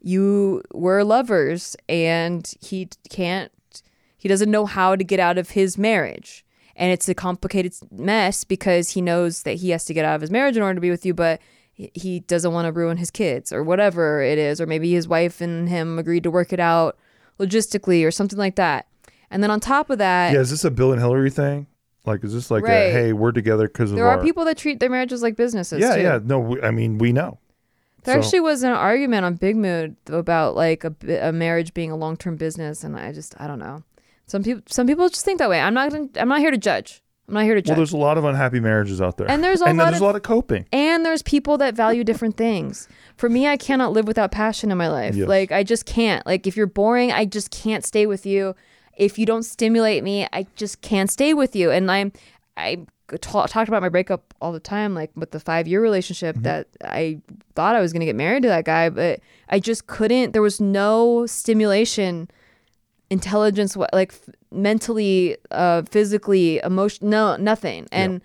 you were lovers, and he can't, he doesn't know how to get out of his marriage. And it's a complicated mess because he knows that he has to get out of his marriage in order to be with you, but he doesn't want to ruin his kids or whatever it is. Or maybe his wife and him agreed to work it out logistically or something like that. And then on top of that, Yeah, is this a Bill and Hillary thing? Like, is this like Right. a, hey, we're together because of there our... are people that treat their marriages like businesses Yeah, too. yeah. No, we, I mean, we know. There So- actually was an argument on Big Mood about like a, bi- a marriage being a long-term business, and I just I don't know. Some people some people just think that way. I'm not gonna, I'm not here to judge. I'm not here to Well, judge. there's a lot of unhappy marriages out there. And there's a and then lot there's of- a lot of coping. And there's people that value different things. For me, I cannot live without passion in my life. Yes. Like I just can't. Like if you're boring, I just can't stay with you. If you don't stimulate me, I just can't stay with you. And I'm I ta- talked about my breakup all the time, like with the five year relationship Mm-hmm. that I thought I was going to get married to that guy, but I just couldn't. There was no stimulation, intelligence, wha- like f- mentally, uh, physically, emotion, no, nothing. And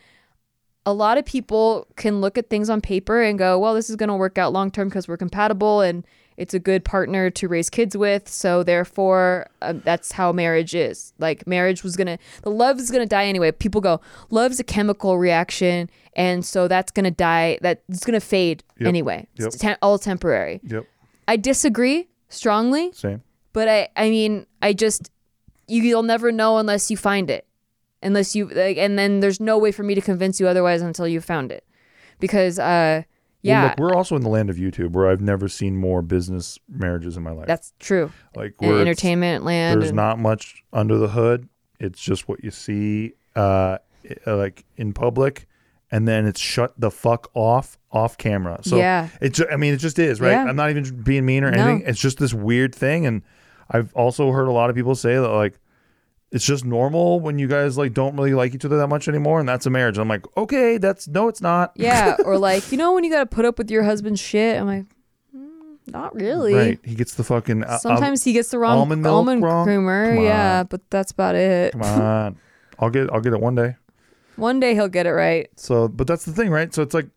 a lot of people can look at things on paper and go, well, this is going to work out long term because we're compatible and it's a good partner to raise kids with. So therefore, um, that's how marriage is. Like marriage was going to, the love is going to die anyway. People go, love's a chemical reaction. And so that's going to die. That's going to fade Yep. anyway. Yep. It's te- all temporary. Yep. I disagree strongly, Same. but I, I mean, I just, you, you'll never know unless you find it. Unless you, like, and then there's no way for me to convince you otherwise until you found it. Because, uh, yeah, Well, look, we're also in the land of YouTube where I've never seen more business marriages in my life. that's true. like And where it's- entertainment land. There's and- not much under the hood. It's just what you see, uh, i- like in public, and then it's shut the fuck off off camera. So Yeah. it's. I mean, it just is, right? Yeah. I'm not even being mean or No. anything. It's just this weird thing, and I've also heard a lot of people say that like it's just normal when you guys like don't really like each other that much anymore, and that's a marriage. I'm like, okay, that's no, it's not. Yeah, or like, you know, when you got to put up with your husband's shit, I'm like, mm, not really. Right? He gets the fucking uh, Sometimes he gets the wrong almond almond, milk wrong? creamer. Come Yeah, on. but that's about it. Come on, I'll get I'll get it one day. One day he'll get it right. So, but that's the thing, right? So it's like.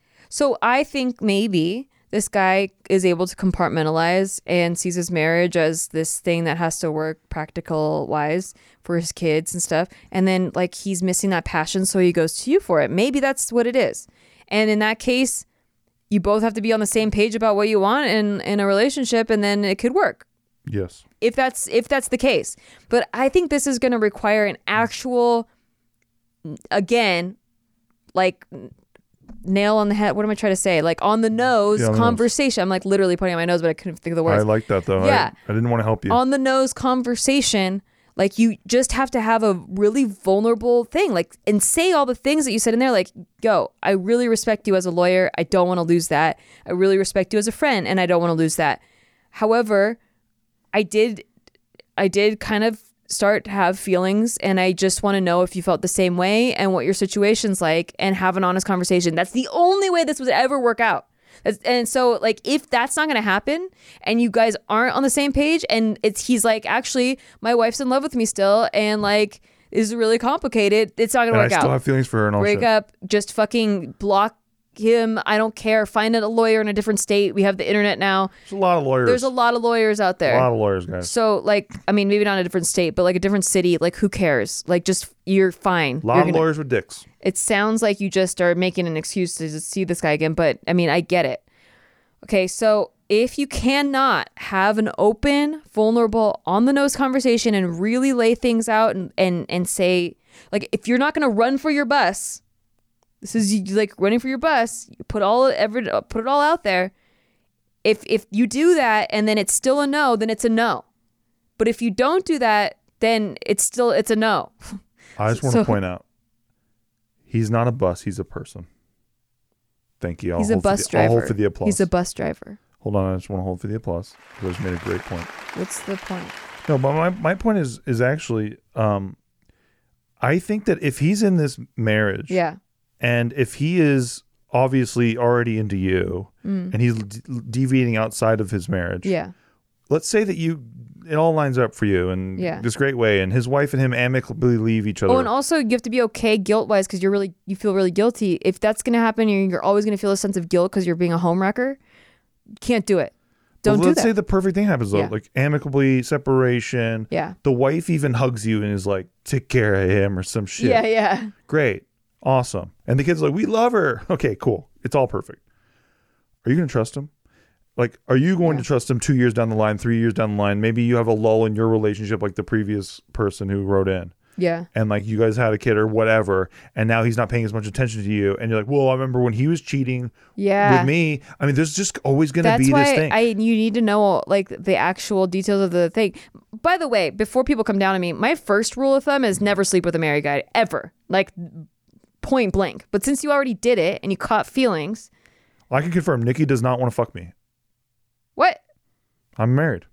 So I think maybe this guy is able to compartmentalize and sees his marriage as this thing that has to work practical wise for his kids and stuff. And then like he's missing that passion, so he goes to you for it. Maybe that's what it is. And in that case, you both have to be on the same page about what you want in, in a relationship, and then it could work. Yes. If that's if that's the case. But I think this is going to require an actual, again, like nail on the head. What am I trying to say? Like on the nose Yeah, on the conversation. I'm like literally pointing at my nose, but I couldn't think of the words. I like that though. Yeah. I, I didn't want to help you. On the nose conversation. Like you just have to have a really vulnerable thing, like, and say all the things that you said in there. Like, yo, I really respect you as a lawyer. I don't want to lose that. I really respect you as a friend, and I don't want to lose that. However, I did, I did kind of start to have feelings, and I just want to know if you felt the same way and what your situation's like, and have an honest conversation. That's the only way this would ever work out. That's, and so, like, if that's not going to happen and you guys aren't on the same page and it's he's like, actually, my wife's in love with me still and, like, this is really complicated, it's not going to and work I still out. have feelings for her and all Break shit. up, just fucking block him. I don't care. Find a lawyer in a different state. We have the internet now. There's a lot of lawyers. There's a lot of lawyers out there. A lot of lawyers, guys. So, like, I mean, maybe not a different state, but like a different city. Like, who cares? Like, just, you're fine. A lot You're of gonna- lawyers with dicks. It sounds like you just are making an excuse to just see this guy again, but I mean, I get it. Okay, so if you cannot have an open, vulnerable, on the nose conversation and really lay things out and, and, and say, like, if you're not going to run for your bus, this is you, like running for your bus, you put all every, put it all out there. If if you do that and then it's still a no, then it's a no. But if you don't do that, then it's still, it's a no. I just want So- to point out, he's not a bus, he's a person. Thank you. I'll He's a hold for bus the- driver. I'll hold for the applause. He's a bus driver. Hold on, I just want to hold for the applause. You guys made a great point. What's the point? No, but my, my point is is actually, um, I think that if he's in this marriage, Yeah. and if he is obviously already into you, Mm. and he's de- deviating outside of his marriage, Yeah. let's say that you it all lines up for you in Yeah. this great way, and his wife and him amicably leave each other. Oh, and also you have to be okay guilt wise because you're really you feel really guilty. If that's gonna happen, you're, you're always gonna feel a sense of guilt because you're being a homewrecker. You can't do it. Don't But do let's that. say the perfect thing happens though, Yeah. like amicably separation. yeah. The wife even hugs you and is like, "Take care of him" or some shit. Yeah. Yeah. Great, awesome. And the kid's like, "We love her." Okay, cool. It's all perfect. Are you gonna trust him? Like, are you going Yeah. to trust him two years down the line, three years down the line? Maybe you have a lull in your relationship, like the previous person who wrote in. Yeah. And like you guys had a kid or whatever, and now he's not paying as much attention to you, and you're like, well, I remember when he was cheating Yeah. with me. I mean, there's just always going to That's be this why thing. I you need to know like the actual details of the thing. By the way, before people come down on me, my first rule of thumb is never sleep with a married guy ever, like point blank. But since you already did it and you caught feelings, I can confirm, Nikki does not want to fuck me. what? I'm married.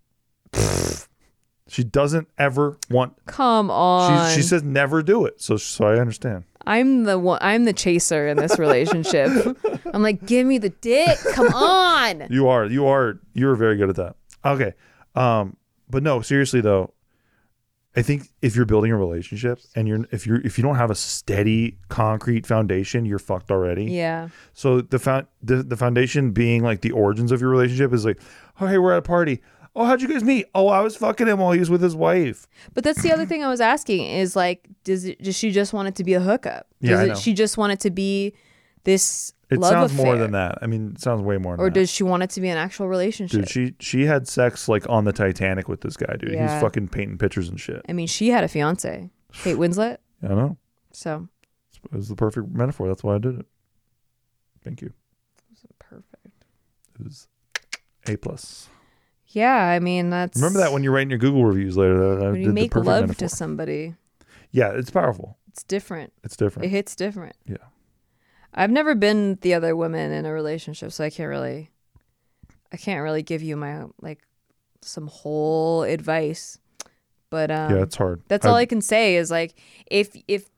She doesn't ever want. Come on. She, she says never do it. So so I understand. I'm the one. I'm the chaser in this relationship. I'm like, give me the dick. Come on. You are you are you're very good at that. Okay, um, but no, seriously though, I think if you're building a relationship and you're if you're if you don't have a steady concrete foundation, you're fucked already. Yeah. So the found the, the foundation being like the origins of your relationship is like, oh hey, we're at a party. Oh, how'd you guys meet? Oh, I was fucking him while he was with his wife. But that's the other thing I was asking is like, does it, does she just want it to be a hookup? Does Yeah, I it, know. she just want it to be this It love sounds more affair? than that. I mean, it sounds way more than Or that. does she want it to be an actual relationship? Dude, she she had sex like on the Titanic with this guy, dude. Yeah. He's fucking painting pictures and shit. I mean, she had a fiance, Kate Winslet. I know. So It was the perfect metaphor. That's why I did it. Thank you. perfect. It was A plus. Yeah, I mean that's. Remember that when you're writing your Google reviews later. That I when did you the make perfect love metaphor. to somebody, Yeah, it's powerful. it's different. It's different. It hits different. Yeah. I've never been the other woman in a relationship, so I can't really, I can't really give you my like some whole advice. But um, yeah, it's hard. that's all I- I can say is like if if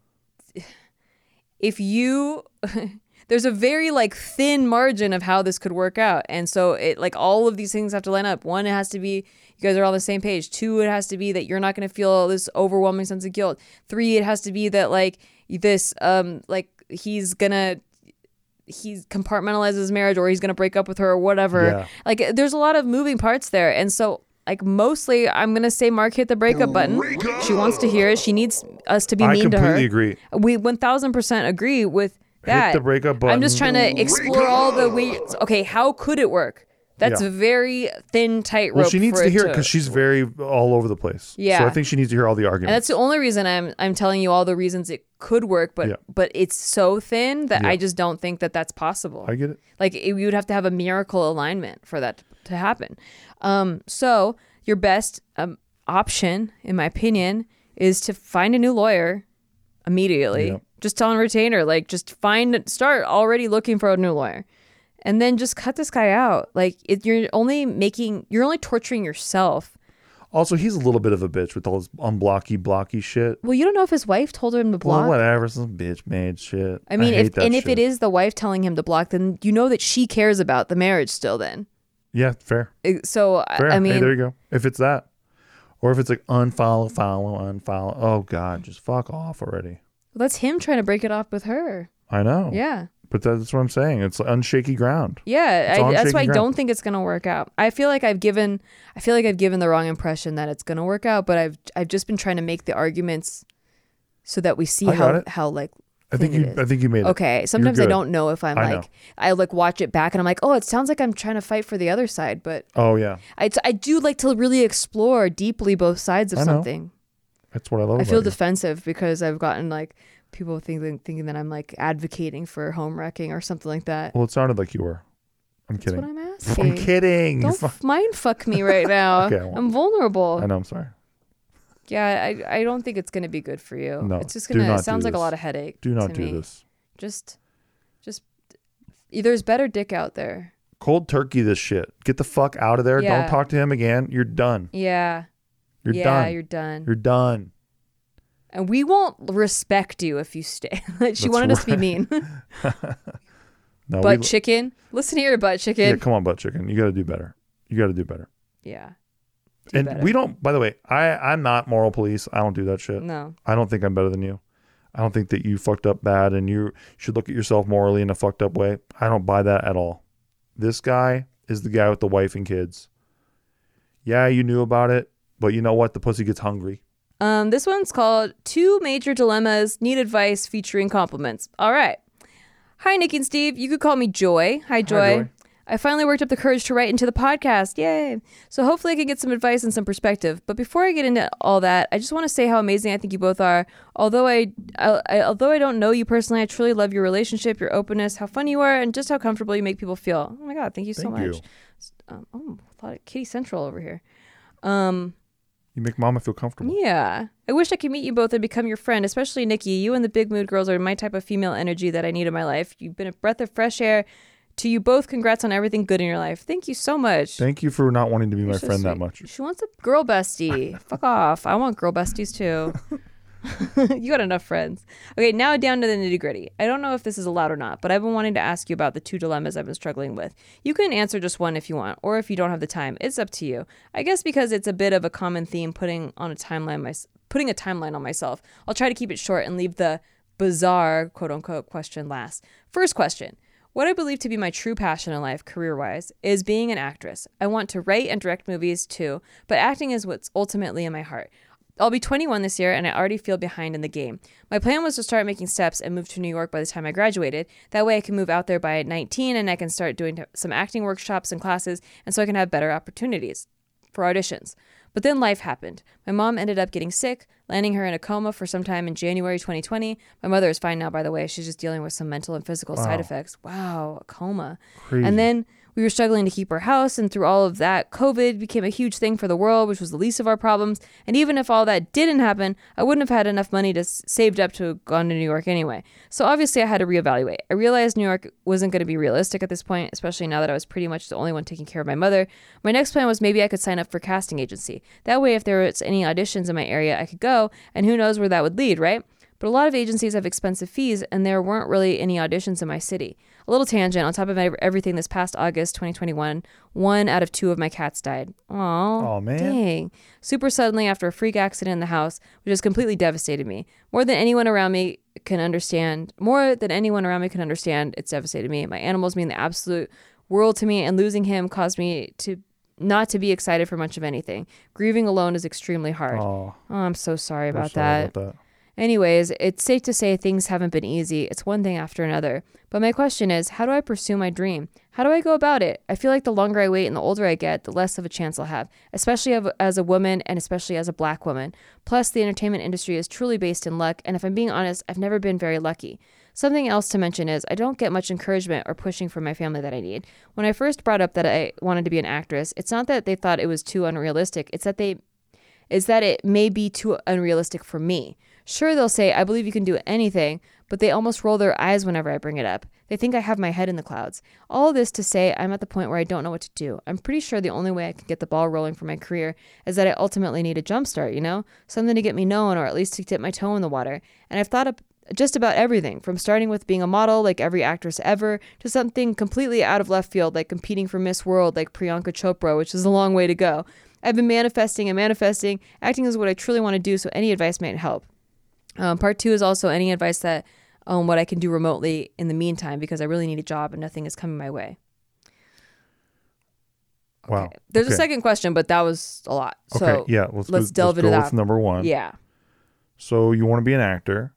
if you there's a very like thin margin of how this could work out, and so it like all of these things have to line up. One, it has to be you guys are all on the same page. Two, it has to be that you're not going to feel this overwhelming sense of guilt. Three, it has to be that like this um like he's gonna he's compartmentalizes his marriage, or he's gonna break up with her or whatever. Yeah. Like there's a lot of moving parts there, and so like mostly I'm gonna say Mark hit the breakup button. She wants to hear it. She needs us to be I mean to her. completely agree. We one thousand percent agree with that. Hit the breakup button. I'm just trying to explore all the ways. Okay, how could it work? That's Yeah. a very thin tightrope. Well, she needs for to it hear it because she's very all over the place. Yeah. So I think she needs to hear all the arguments. And that's the only reason I'm I'm telling you all the reasons it could work, but Yeah. but it's so thin that Yeah. I just don't think that that's possible. I get it. Like it, you would have to have a miracle alignment for that to happen. Um, so your best um, option, in my opinion, is to find a new lawyer immediately. Yeah. Just tell him retainer, like just find start already looking for a new lawyer, and then just cut this guy out. Like it, you're only making you're only torturing yourself. Also, he's a little bit of a bitch with all his unblocky, blocky shit. Well, you don't know if his wife told him to block. Well, whatever, some bitch made shit. I mean, hate if that and if shit. it is the wife telling him to block, then you know that she cares about the marriage still. Then, yeah, fair. It- so I- Fair. I mean, hey, there you go. If it's that, or if it's like unfollow, follow, unfollow. Oh God, just fuck off already. that's him trying to break it off with her. I know. Yeah, But that's what I'm saying. It's unshaky ground. yeah. It's on I, that's shaky why I ground. don't think it's gonna work out. I feel like I've given, I feel like I've given the wrong impression that it's gonna work out. But I've I've just been trying to make the arguments so that we see I got how it. how like. I think thin you. it is. I think you made it. Okay. Sometimes I good. don't know if I'm I know. like I like watch it back and I'm like, oh, it sounds like I'm trying to fight for the other side, but Oh yeah, I I do like to really explore deeply both sides of I know. something. that's what I love. I about feel you. defensive because I've gotten like people thinking thinking that I'm like advocating for home wrecking or something like that. Well, it sounded like you were. I'm That's kidding. what I'm asking. I'm kidding. You're Don't fu- f- mind fuck me right now. Okay, I won't. I'm vulnerable. I know. I'm sorry. Yeah, I I don't think it's gonna be good for you. No, it's just do gonna. not It sounds do like a this. lot of headache. Do not to do me. this. Just, just. There's better dick out there. Cold turkey this shit. Get the fuck out of there. Yeah. Don't talk to him again. You're done. Yeah. You're yeah, done. you're done. You're done. And we won't respect you if you stay. she That's wanted us to be right. mean. No, butt we, chicken. Listen here, butt yeah, chicken. come on, butt chicken. You got to do better. You got to do better. Yeah. Do and better. we don't. By the way, I I'm not moral police. I don't do that shit. No. I don't think I'm better than you. I don't think that you fucked up bad and you should look at yourself morally in a fucked up way. I don't buy that at all. This guy is the guy with the wife and kids. Yeah, you knew about it, but you know what? The pussy gets hungry. Um, this one's called Two Major Dilemmas Need Advice featuring compliments. All right. Hi, Nikki and Steve. You could call me Joy. Hi, Joy. Joy. I finally worked up the courage to write into the podcast. Yay. So hopefully I can get some advice and some perspective. But before I get into all that, I just want to say how amazing I think you both are. Although I, I, I although I don't know you personally, I truly love your relationship, your openness, how fun you are, and just how comfortable you make people feel. Oh my God. Thank you so Thank much. you. Um, oh, a lot of Kitty Central over here. Um, You make mama feel comfortable. Yeah. I wish I could meet you both and become your friend, especially Nikki. You and the Big Mood Girls are my type of female energy that I need in my life. You've been a breath of fresh air. To you both, congrats on everything good in your life. Thank you so much. Thank you for not wanting to be You're my so friend that sweet. much. She wants a girl bestie. Fuck off. I want girl besties too. You got enough friends. Okay, now down to the nitty gritty. I don't know if this is allowed or not, but I've been wanting to ask you about the two dilemmas I've been struggling with. You can answer just one if you want, or if you don't have the time, it's up to you. I guess because it's a bit of a common theme putting on a timeline, my, putting a timeline on myself. I'll try to keep it short and leave the bizarre quote unquote question last. First question. What I believe to be my true passion in life, career-wise, is being an actress. I want to write and direct movies too, but acting is what's ultimately in my heart. I'll be twenty-one this year, and I already feel behind in the game. My plan was to start making steps and move to New York by the time I graduated. That way I can move out there by nineteen, and I can start doing some acting workshops and classes, and so I can have better opportunities for auditions. But then life happened. My mom ended up getting sick, landing her in a coma for some time in January twenty twenty. My mother is fine now, by the way. She's just dealing with some mental and physical Wow. side effects. Wow, a coma. Crazy. And then we were struggling to keep our house, and through all of that, COVID became a huge thing for the world, which was the least of our problems. And even if all that didn't happen, I wouldn't have had enough money to s- saved up to have gone to New York anyway. So obviously I had to reevaluate. I realized New York wasn't going to be realistic at this point, especially now that I was pretty much the only one taking care of my mother. My next plan was maybe I could sign up for a casting agency. That way, if there was any auditions in my area, I could go, and who knows where that would lead, right? But a lot of agencies have expensive fees, and there weren't really any auditions in my city. A little tangent, on top of ev- everything, this past August twenty twenty-one, one out of two of my cats died. Aw, Aw, man. dang. Super suddenly after a freak accident in the house, which has completely devastated me. More than anyone around me can understand, more than anyone around me can understand, it's devastated me. My animals mean the absolute world to me, and losing him caused me to not to be excited for much of anything. Grieving alone is extremely hard. Oh, Oh, I'm so sorry we're about sorry that. about that. Anyways, it's safe to say things haven't been easy. It's one thing after another. But my question is, how do I pursue my dream? How do I go about it? I feel like the longer I wait and the older I get, the less of a chance I'll have, especially as a woman and especially as a black woman. Plus, the entertainment industry is truly based in luck, and if I'm being honest, I've never been very lucky. Something else to mention is I don't get much encouragement or pushing from my family that I need. When I first brought up that I wanted to be an actress, it's not that they thought it was too unrealistic. It's that they, is that it may be too unrealistic for me. Sure, they'll say, I believe you can do anything, but they almost roll their eyes whenever I bring it up. They think I have my head in the clouds. All this to say I'm at the point where I don't know what to do. I'm pretty sure the only way I can get the ball rolling for my career is that I ultimately need a jump start, you know? Something to get me known or at least to dip my toe in the water. And I've thought of just about everything, from starting with being a model like every actress ever to something completely out of left field like competing for Miss World like Priyanka Chopra, which is a long way to go. I've been manifesting and manifesting. Acting is what I truly want to do, so any advice might help. Um, part two is also any advice that on um, what I can do remotely in the meantime, because I really need a job and nothing is coming my way. Wow. Okay. There's okay. a second question, but that was a lot. So okay. Yeah. Let's, let's go, delve let's into go that. With number one. Yeah. So you want to be an actor,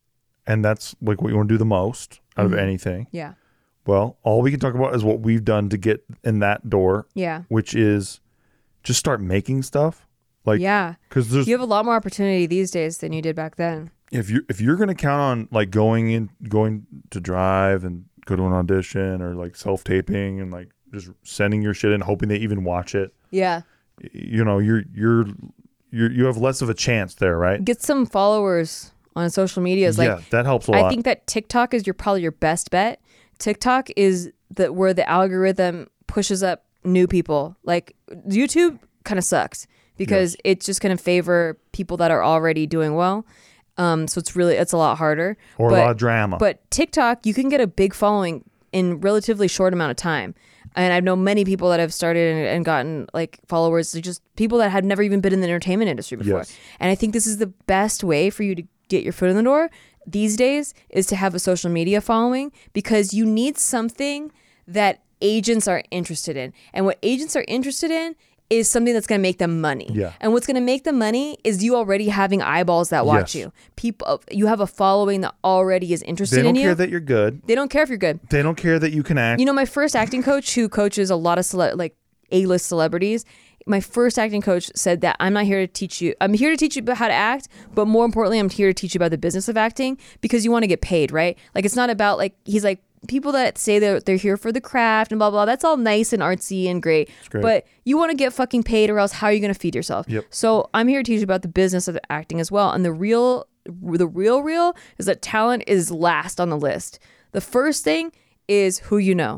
and that's like what you want to do the most out Mm-hmm. of anything. Yeah. Well, all we can talk about is what we've done to get in that door. Yeah. Which is just start making stuff. Like, yeah. Because there's you have a lot more opportunity these days than you did back then. If you if you're gonna count on like going in going to drive and go to an audition or like self taping and like just sending your shit in, hoping they even watch it. Yeah. You know, you're you're you you have less of a chance there, right? Get some followers on social media. Like, yeah, that helps a lot. I think that TikTok is your probably your best bet. TikTok is the where the algorithm pushes up new people. Like YouTube kind of sucks because yes. it's just going to favor people that are already doing well. Um, so it's really, it's a lot harder. Or but, a lot of drama. But TikTok, you can get a big following in relatively short amount of time. And I know many people that have started and, and gotten like followers, just people that had never even been in the entertainment industry before. Yes. And I think this is the best way for you to get your foot in the door these days is to have a social media following, because you need something that agents are interested in. And what agents are interested in is something that's going to make them money. Yeah. And what's going to make them money is you already having eyeballs that watch yes. you. People, you have a following that already is interested in you. They don't care that you're good. They don't care if you're good. They don't care that you can act. You know, my first acting coach, who coaches a lot of cele- like A-list celebrities, my first acting coach said that I'm not here to teach you. I'm here to teach you about how to act, but more importantly, I'm here to teach you about the business of acting, because you want to get paid, right? Like, it's not about like, he's like, people that say they're, they're here for the craft and blah, blah, that's all nice and artsy and great. great. But you want to get fucking paid, or else how are you going to feed yourself? Yep. So I'm here to teach you about the business of acting as well. And the real, the real, real is that talent is last on the list. The first thing is who you know.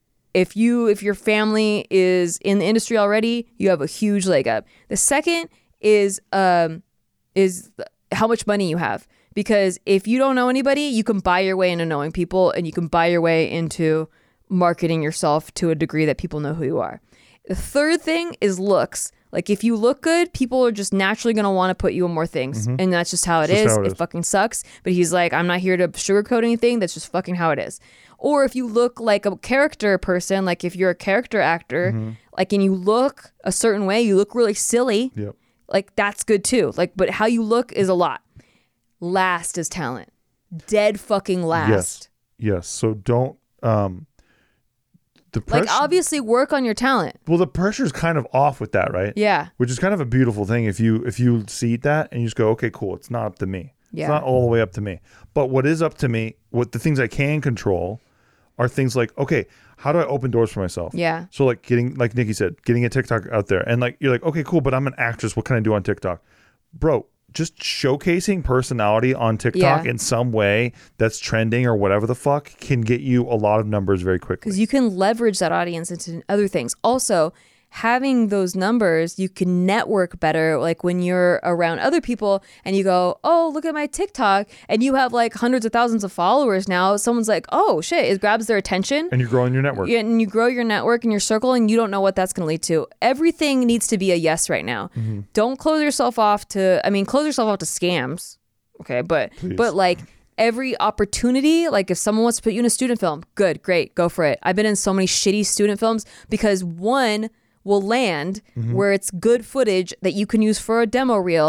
If you, if your family is in the industry already, you have a huge leg up. The second is, um, is how much money you have. Because if you don't know anybody, you can buy your way into knowing people, and you can buy your way into marketing yourself to a degree that people know who you are. The third thing is looks. Like, if you look good, people are just naturally going to want to put you in more things. Mm-hmm. And that's just how it just is. How it, it is. fucking sucks. But he's like, I'm not here to sugarcoat anything. That's just fucking how it is. Or if you look like a character person, like if you're a character actor, mm-hmm. like, and you look a certain way, you look really silly. Yep. Like, that's good too. Like, but how you look is a lot. Last is talent. Dead fucking last. Yes. Yes. So don't, um, the pressure, like, obviously work on your talent. Well, the pressure's kind of off with that, right? Yeah. Which is kind of a beautiful thing if you if you see that and you just go, okay, cool, it's not up to me. Yeah. It's not all the way up to me. But what is up to me, what the things I can control are things like, okay, how do I open doors for myself? Yeah. So like getting, like Nikki said, getting a TikTok out there, and like you're like, okay, cool, but I'm an actress. What can I do on TikTok? Bro, just showcasing personality on TikTok Yeah. in some way that's trending or whatever the fuck can get you a lot of numbers very quickly. Because you can leverage that audience into other things. Also, having those numbers, you can network better. Like when you're around other people and you go, oh, look at my TikTok, and you have like hundreds of thousands of followers now. Someone's like, oh shit, it grabs their attention. And you're growing your network. Yeah, and you grow your network and your circle, and you don't know what that's going to lead to. Everything needs to be a yes right now. Mm-hmm. Don't close yourself off to, I mean, close yourself off to scams. Okay, but Please. but like every opportunity, like if someone wants to put you in a student film, good, great, go for it. I've been in so many shitty student films because one will land mm-hmm. where it's good footage that you can use for a demo reel,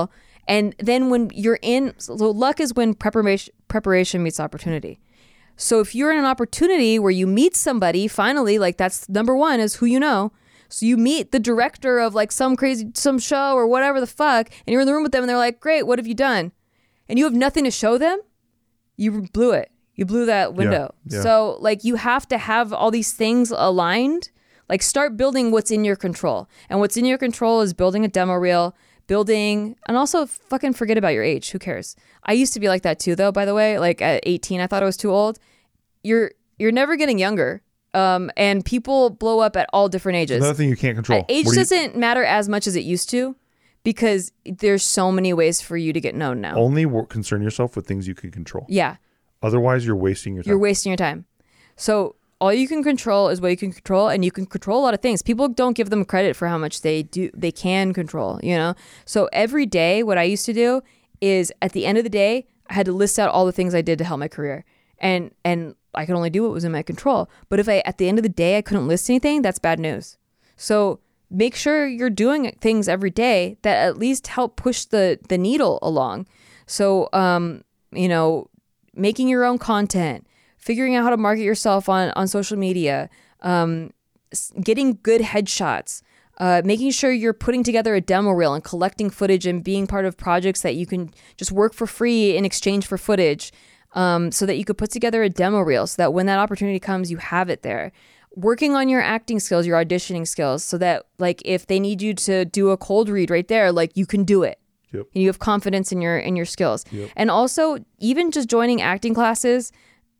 And then when you're in, so luck is when preparation preparation meets opportunity. So if you're in an opportunity where you meet somebody, finally, like that's number one is who you know. So you meet the director of like some crazy, some show or whatever the fuck, and you're in the room with them and they're like, great, what have you done? And you have nothing to show them. You blew it. You blew that window. Yeah, yeah. So like you have to have all these things aligned. Like start building what's in your control. And what's in your control is building a demo reel, building, and also fucking forget about your age. Who cares? I used to be like that too, though, by the way. Like at eighteen, I thought I was too old. You're you're never getting younger. Um, and people blow up at all different ages. Another thing you can't control. Uh, age What do you- doesn't matter as much as it used to because there's so many ways for you to get known now. Only wor- concern yourself with things you can control. Yeah. Otherwise, you're wasting your time. You're wasting your time. So all you can control is what you can control, and you can control a lot of things. People don't give them credit for how much they do, they can control, you know? So every day, what I used to do is at the end of the day, I had to list out all the things I did to help my career. And, and I could only do what was in my control. But if I, at the end of the day, I couldn't list anything, that's bad news. So make sure you're doing things every day that at least help push the, the needle along. So, um, you know, making your own content, figuring out how to market yourself on, on social media, um, s- getting good headshots, uh, making sure you're putting together a demo reel and collecting footage and being part of projects that you can just work for free in exchange for footage, um, so that you could put together a demo reel so that when that opportunity comes, you have it there. Working on your acting skills, your auditioning skills, so that like if they need you to do a cold read right there, like you can do it. Yep. And you have confidence in your in your skills. Yep. And also, even just joining acting classes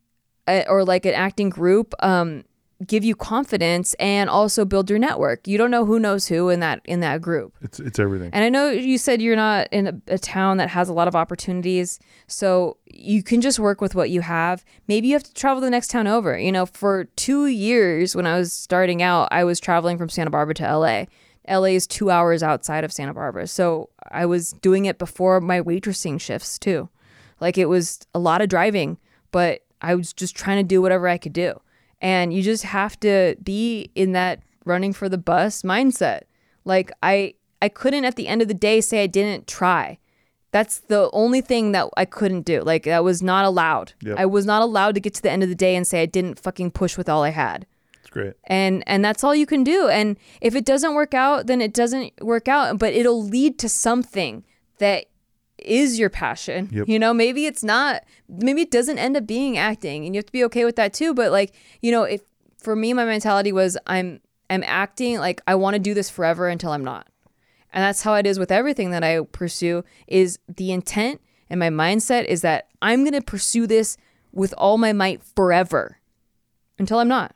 uh, or like an acting group, um, give you confidence and also build your network. You don't know who knows who in that in that group. It's it's everything. And I know you said you're not in a, a town that has a lot of opportunities, so you can just work with what you have. Maybe you have to travel to the next town over. You know, for two years when I was starting out, I was traveling from Santa Barbara to L A. L A is two hours outside of Santa Barbara. So I was doing it before my waitressing shifts too. Like it was a lot of driving, but I was just trying to do whatever I could do. And you just have to be in that running for the bus mindset. Like I, I couldn't at the end of the day say I didn't try. That's the only thing that I couldn't do. Like that was not allowed. Yep. I was not allowed to get to the end of the day and say I didn't fucking push with all I had. Great. And and that's all you can do. And if it doesn't work out, then it doesn't work out, but it'll lead to something that is your passion. Yep. You know, maybe it's not, maybe it doesn't end up being acting, and you have to be okay with that too. But like, you know, if for me, my mentality was I'm I'm acting, like I want to do this forever until I'm not. And that's how it is with everything that I pursue. Is the intent and my mindset is that I'm going to pursue this with all my might forever until I'm not.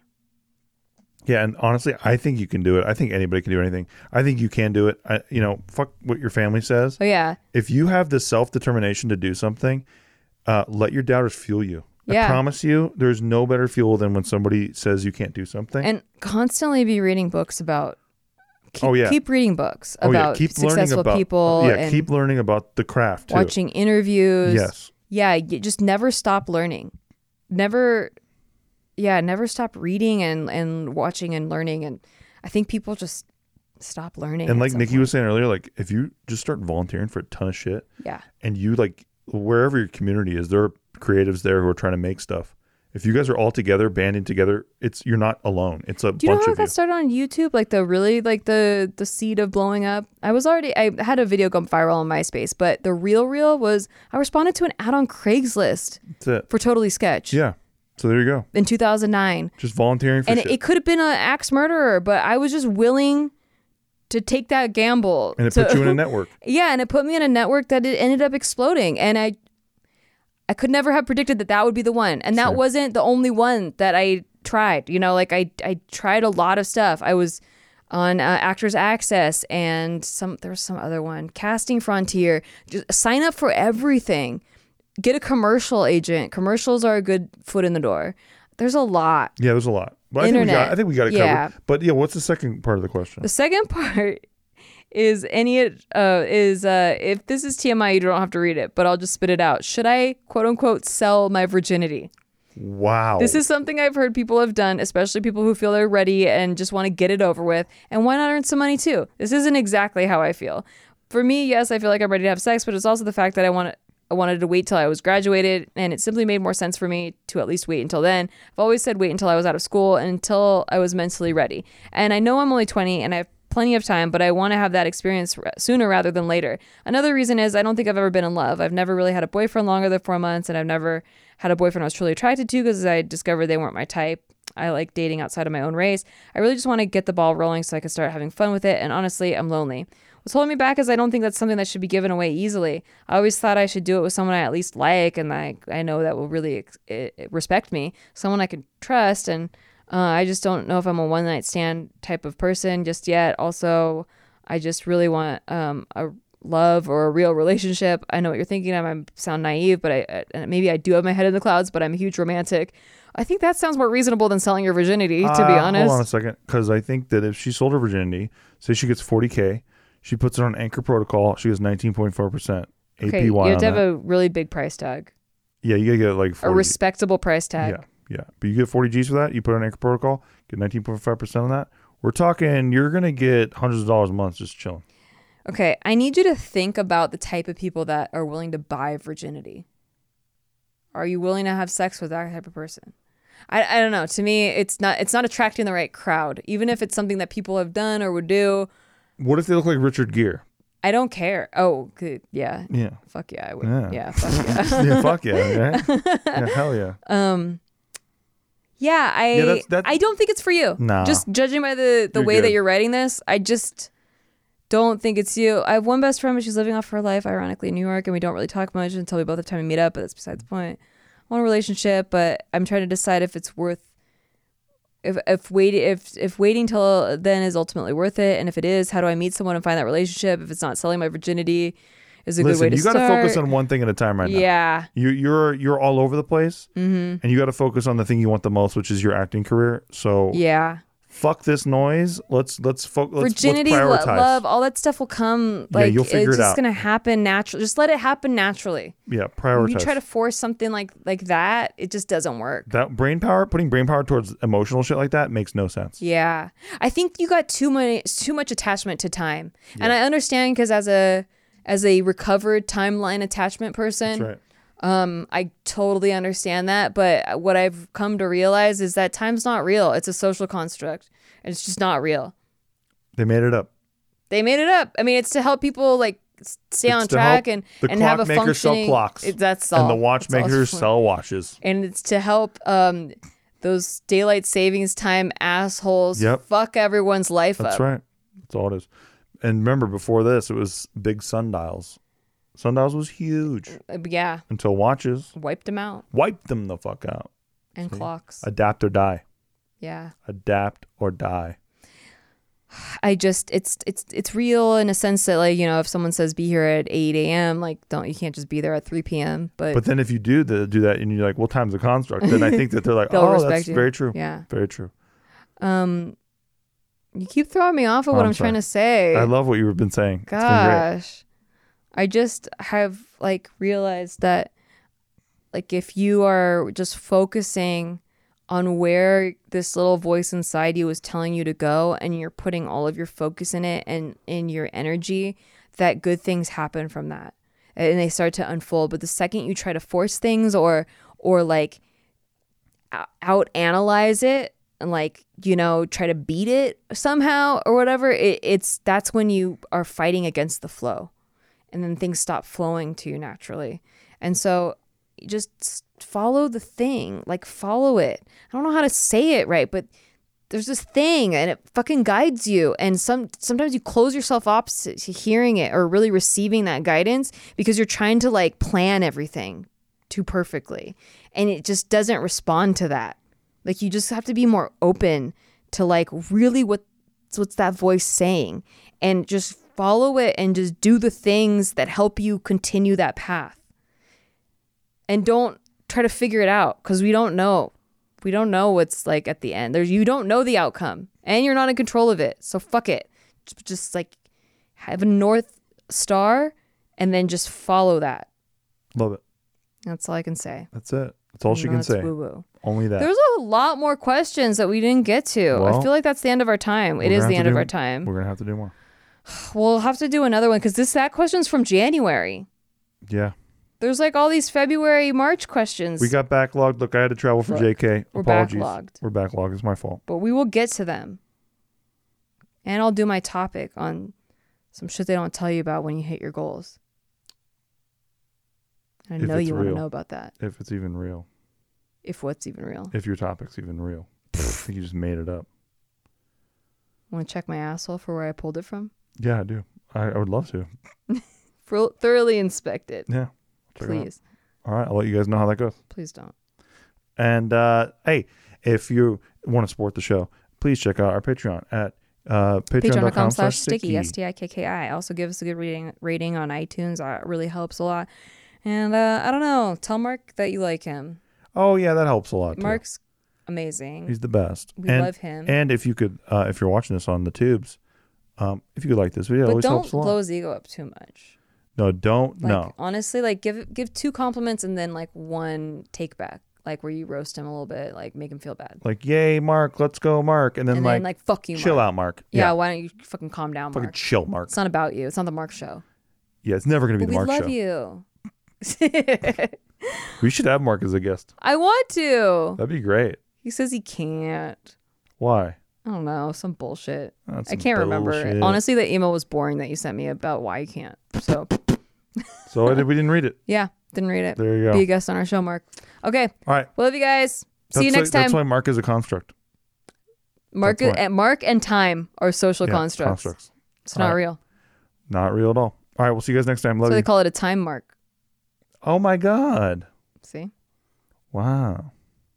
Yeah, and honestly, I think you can do it. I think anybody can do anything. I think you can do it. I, you know, fuck what your family says. Oh yeah. If you have the self-determination to do something, uh, let your doubters fuel you. Yeah. I promise you, there's no better fuel than when somebody says you can't do something. And constantly be reading books about. Keep, Oh, yeah. Keep reading books oh, about yeah. Keep learning successful about people. Yeah, and keep learning about the craft, too. watching interviews. Yes. Yeah, you just never stop learning. Never. Yeah, never stop reading and, and watching and learning. And I think people just stop learning. And at like some Nikki point. was saying earlier, like if you just start volunteering for a ton of shit, Yeah. and you like wherever your community is, there are creatives there who are trying to make stuff. If you guys are all together, banding together, it's you're not alone. It's a Do you know bunch how I of you. got started on YouTube? Like the really like the the seed of blowing up. I was already I had a video go viral on MySpace, but the real real was I responded to an ad on Craigslist That's it. for Totally Sketch. Yeah. So there you go. In two thousand nine. Just volunteering for And shit. it, it could have been an axe murderer, but I was just willing to take that gamble. and it to, put you in a network. Yeah, and it put me in a network that it ended up exploding, and I I could never have predicted that that would be the one. And that Sure. wasn't the only one that I tried. You know, like I I tried a lot of stuff. I was on uh, Actors Access and some there was some other one, Casting Frontier. Just sign up for everything. Get a commercial agent. Commercials are a good foot in the door. There's a lot. Yeah, there's a lot. But I think we Internet. got I think we got it Yeah. covered. But yeah, what's the second part of the question? The second part is any uh is uh if this is T M I, you don't have to read it, but I'll just spit it out. Should I quote unquote sell my virginity? Wow. This is something I've heard people have done, especially people who feel they're ready and just want to get it over with. And why not earn some money too? This isn't exactly how I feel, for me, yes, I feel like I'm ready to have sex, but it's also the fact that I want to, I wanted to wait till I was graduated, and it simply made more sense for me to at least wait until then. I've always said wait until I was out of school and until I was mentally ready. And I know I'm only twenty and I have plenty of time, but I want to have that experience sooner rather than later. Another reason is I don't think I've ever been in love. I've never really had a boyfriend longer than four months, and I've never had a boyfriend I was truly attracted to because I discovered they weren't my type. I like dating outside of my own race. I really just want to get the ball rolling so I can start having fun with it, and honestly, I'm lonely. What's holding me back is I don't think that's something that should be given away easily. I always thought I should do it with someone I at least like and I, I know that will really ex- respect me, someone I can trust, and uh, I just don't know if I'm a one-night stand type of person just yet. Also, I just really want um, a love or a real relationship. I know what you're thinking. I might sound naive, but I, I maybe I do have my head in the clouds, but I'm a huge romantic. I think that sounds more reasonable than selling your virginity, to uh, be honest. Hold on a second, because I think that if she sold her virginity, say she gets forty K, she puts it on Anchor Protocol, she gets nineteen point four percent A P Y. Okay, you have to have that. a really big price tag. Yeah, you gotta get like forty. A respectable price tag. Yeah, yeah. But you get forty G's for that, you put it on Anchor Protocol, get nineteen point five percent on that. We're talking, you're gonna get hundreds of dollars a month just chilling. Okay, I need you to think about the type of people that are willing to buy virginity. Are you willing to have sex with that type of person? I, I don't know. To me, it's not it's not attracting the right crowd, even if it's something that people have done or would do. What if they look like Richard Gere? I don't care. Oh, good. Yeah. Yeah. Fuck yeah, I would. Yeah. Yeah, fuck yeah. Yeah, fuck yeah. Right? Yeah, hell yeah. Um, yeah, I Yeah, that's- that's- I don't think it's for you. Nah. Just judging by the, the You're way good. that you're writing this, I just don't think it's you. I have one best friend, but she's living off her life, ironically, in New York, and we don't really talk much until we both have time to meet up, but that's besides the point. I want a relationship, but I'm trying to decide if it's worth if if waiting if if waiting till then is ultimately worth it, and if it is, how do I meet someone and find that relationship? If it's not selling my virginity, is a Listen, good way to you start. gotta focus on one thing at a time right now. Yeah. You, you're you're all over the place, Mm-hmm. and you got to focus on the thing you want the most, which is your acting career. So Yeah. fuck this noise. Let's let's focus. Let's, Virginity, let's lo- prioritize. love, all that stuff will come. Yeah, Like you'll figure it's it just out. gonna happen naturally. Just let it happen naturally. Yeah, prioritize. If you try to force something like like that, it just doesn't work. that brain power, putting brain power towards emotional shit like that makes no sense. Yeah, I think you got too many too much attachment to time, and I understand because as a as a recovered timeline attachment person, That's right. um, I totally understand that. But what I've come to realize is that time's not real. It's a social construct. It's just not real. They made it up. They made it up. I mean, it's to help people like s- stay It's on to track help and the and have a clockmakers sell functioning. clocks, It, that's all. and the That's all watchmakers it's for. sell watches. And it's to help um those daylight savings time assholes Yep. fuck everyone's life That's up. right. That's all it is. And remember, before this, it was big sundials. Sundials was huge Uh, Yeah, until watches wiped them out wiped them the fuck out. and See? clocks. Adapt or die. Yeah, Adapt or die. I just it's it's it's real in a sense that like you know if someone says be here at eight a.m. like don't you can't just be there at three p.m. But, But then if you do the, do that and you're like, well, time's a construct, then I think that they're like, they'll oh, respect that's you. very true. Yeah. Very true. Um, you keep throwing me off of Oh, what I'm I'm, sorry. trying to say. I love what you've been saying. It's been great. Gosh, I just have like realized that like if you are just focusing on where this little voice inside you is telling you to go and you're putting all of your focus in it and in your energy, that good things happen from that and they start to unfold. But the second you try to force things or or like out analyze it and like you know try to beat it somehow or whatever, it, it's that's when you are fighting against the flow and then things stop flowing to you naturally. And so just follow the thing, like follow it. I don't know how to say it right, but there's this thing and it fucking guides you. And some sometimes you close yourself off to hearing it or really receiving that guidance because you're trying to like plan everything too perfectly and it just doesn't respond to that. Like you just have to be more open to like really what what's that voice saying and just follow it and just do the things that help you continue that path. And don't try to figure it out because we don't know. We don't know what's like at the end. There's you don't know the outcome and you're not in control of it. So fuck it. Just, just like have a North Star and then just follow that. Love it. That's all I can say. That's it. That's all she No, can it's say. woo-woo. Only that. There's a lot more questions that we didn't get to. Well, I feel like that's the end of our time. It we're is gonna the have end to of do- our time. We're going to have to do more. We'll have to do another one because this that question's from January. Yeah. There's like all these February, March questions. We got backlogged. Look, I had to travel for Look, J K. we're Apologies. backlogged. We're backlogged. It's my fault. But we will get to them. And I'll do my topic on some shit they don't tell you about when you hit your goals. I If know it's you want to real. know about that. If it's even real. If what's even real. If your topic's even real. I think you just made it up. Want to check my asshole for where I pulled it from? Yeah, I do. I, I would love to. For, thoroughly inspect it. Yeah. Check it out. Please. All right. I'll let you guys know how that goes. Please don't. And uh, hey, if you want to support the show, please check out our Patreon at uh, Patreon.com patreon.com slash sticky. sticky, S T I K K I. Also give us a good rating, rating on iTunes. Uh, it really helps a lot. And uh, I don't know. Tell Mark that you like him. Oh, yeah, that helps a lot. Too. Mark's amazing. He's the best. We and, love him. And if you could, uh, if you're watching this on the tubes, um, if you could like this video, it but always don't helps a lot. blow his ego up too much. No, don't. Like, no. honestly, like give give two compliments and then like one take back, like where you roast him a little bit, like make him feel bad. Like, yay, Mark, let's go, Mark. And then, And like, then like fuck you, chill Mark. out, Mark. Yeah, why don't you fucking calm down, Fucking Mark? chill, Mark. It's not about you. It's not the Mark show. Yeah, it's never going to be But the we Mark love show. you. We should have Mark as a guest. I want to. That'd be great. He says he can't. Why? I don't know, some bullshit. That's I some can't remember. bullshit. Honestly, the email was boring that you sent me about why you can't. So So I did, we didn't read it. yeah, didn't read it. There you go. Be a guest on our show, Mark. Okay. All right. We love you guys. That's See you next why, time. That's why Mark is a construct. Mark, that's why. and Mark and time are social Yeah, constructs. constructs. It's not All right. real. Not real at all. All right. We'll see you guys next time. Love So you. they call it a time mark. Oh, my God. See? Wow.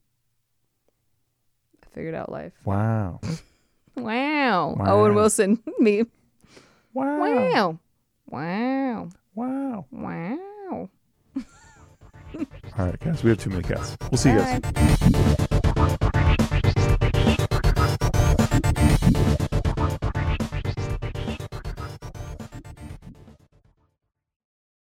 I figured out life. Wow. Wow. Wow. Owen Wilson. Me. Wow. Wow. Wow. Wow. Wow. All right, guys. We have too many cats. We'll see you guys. Bye.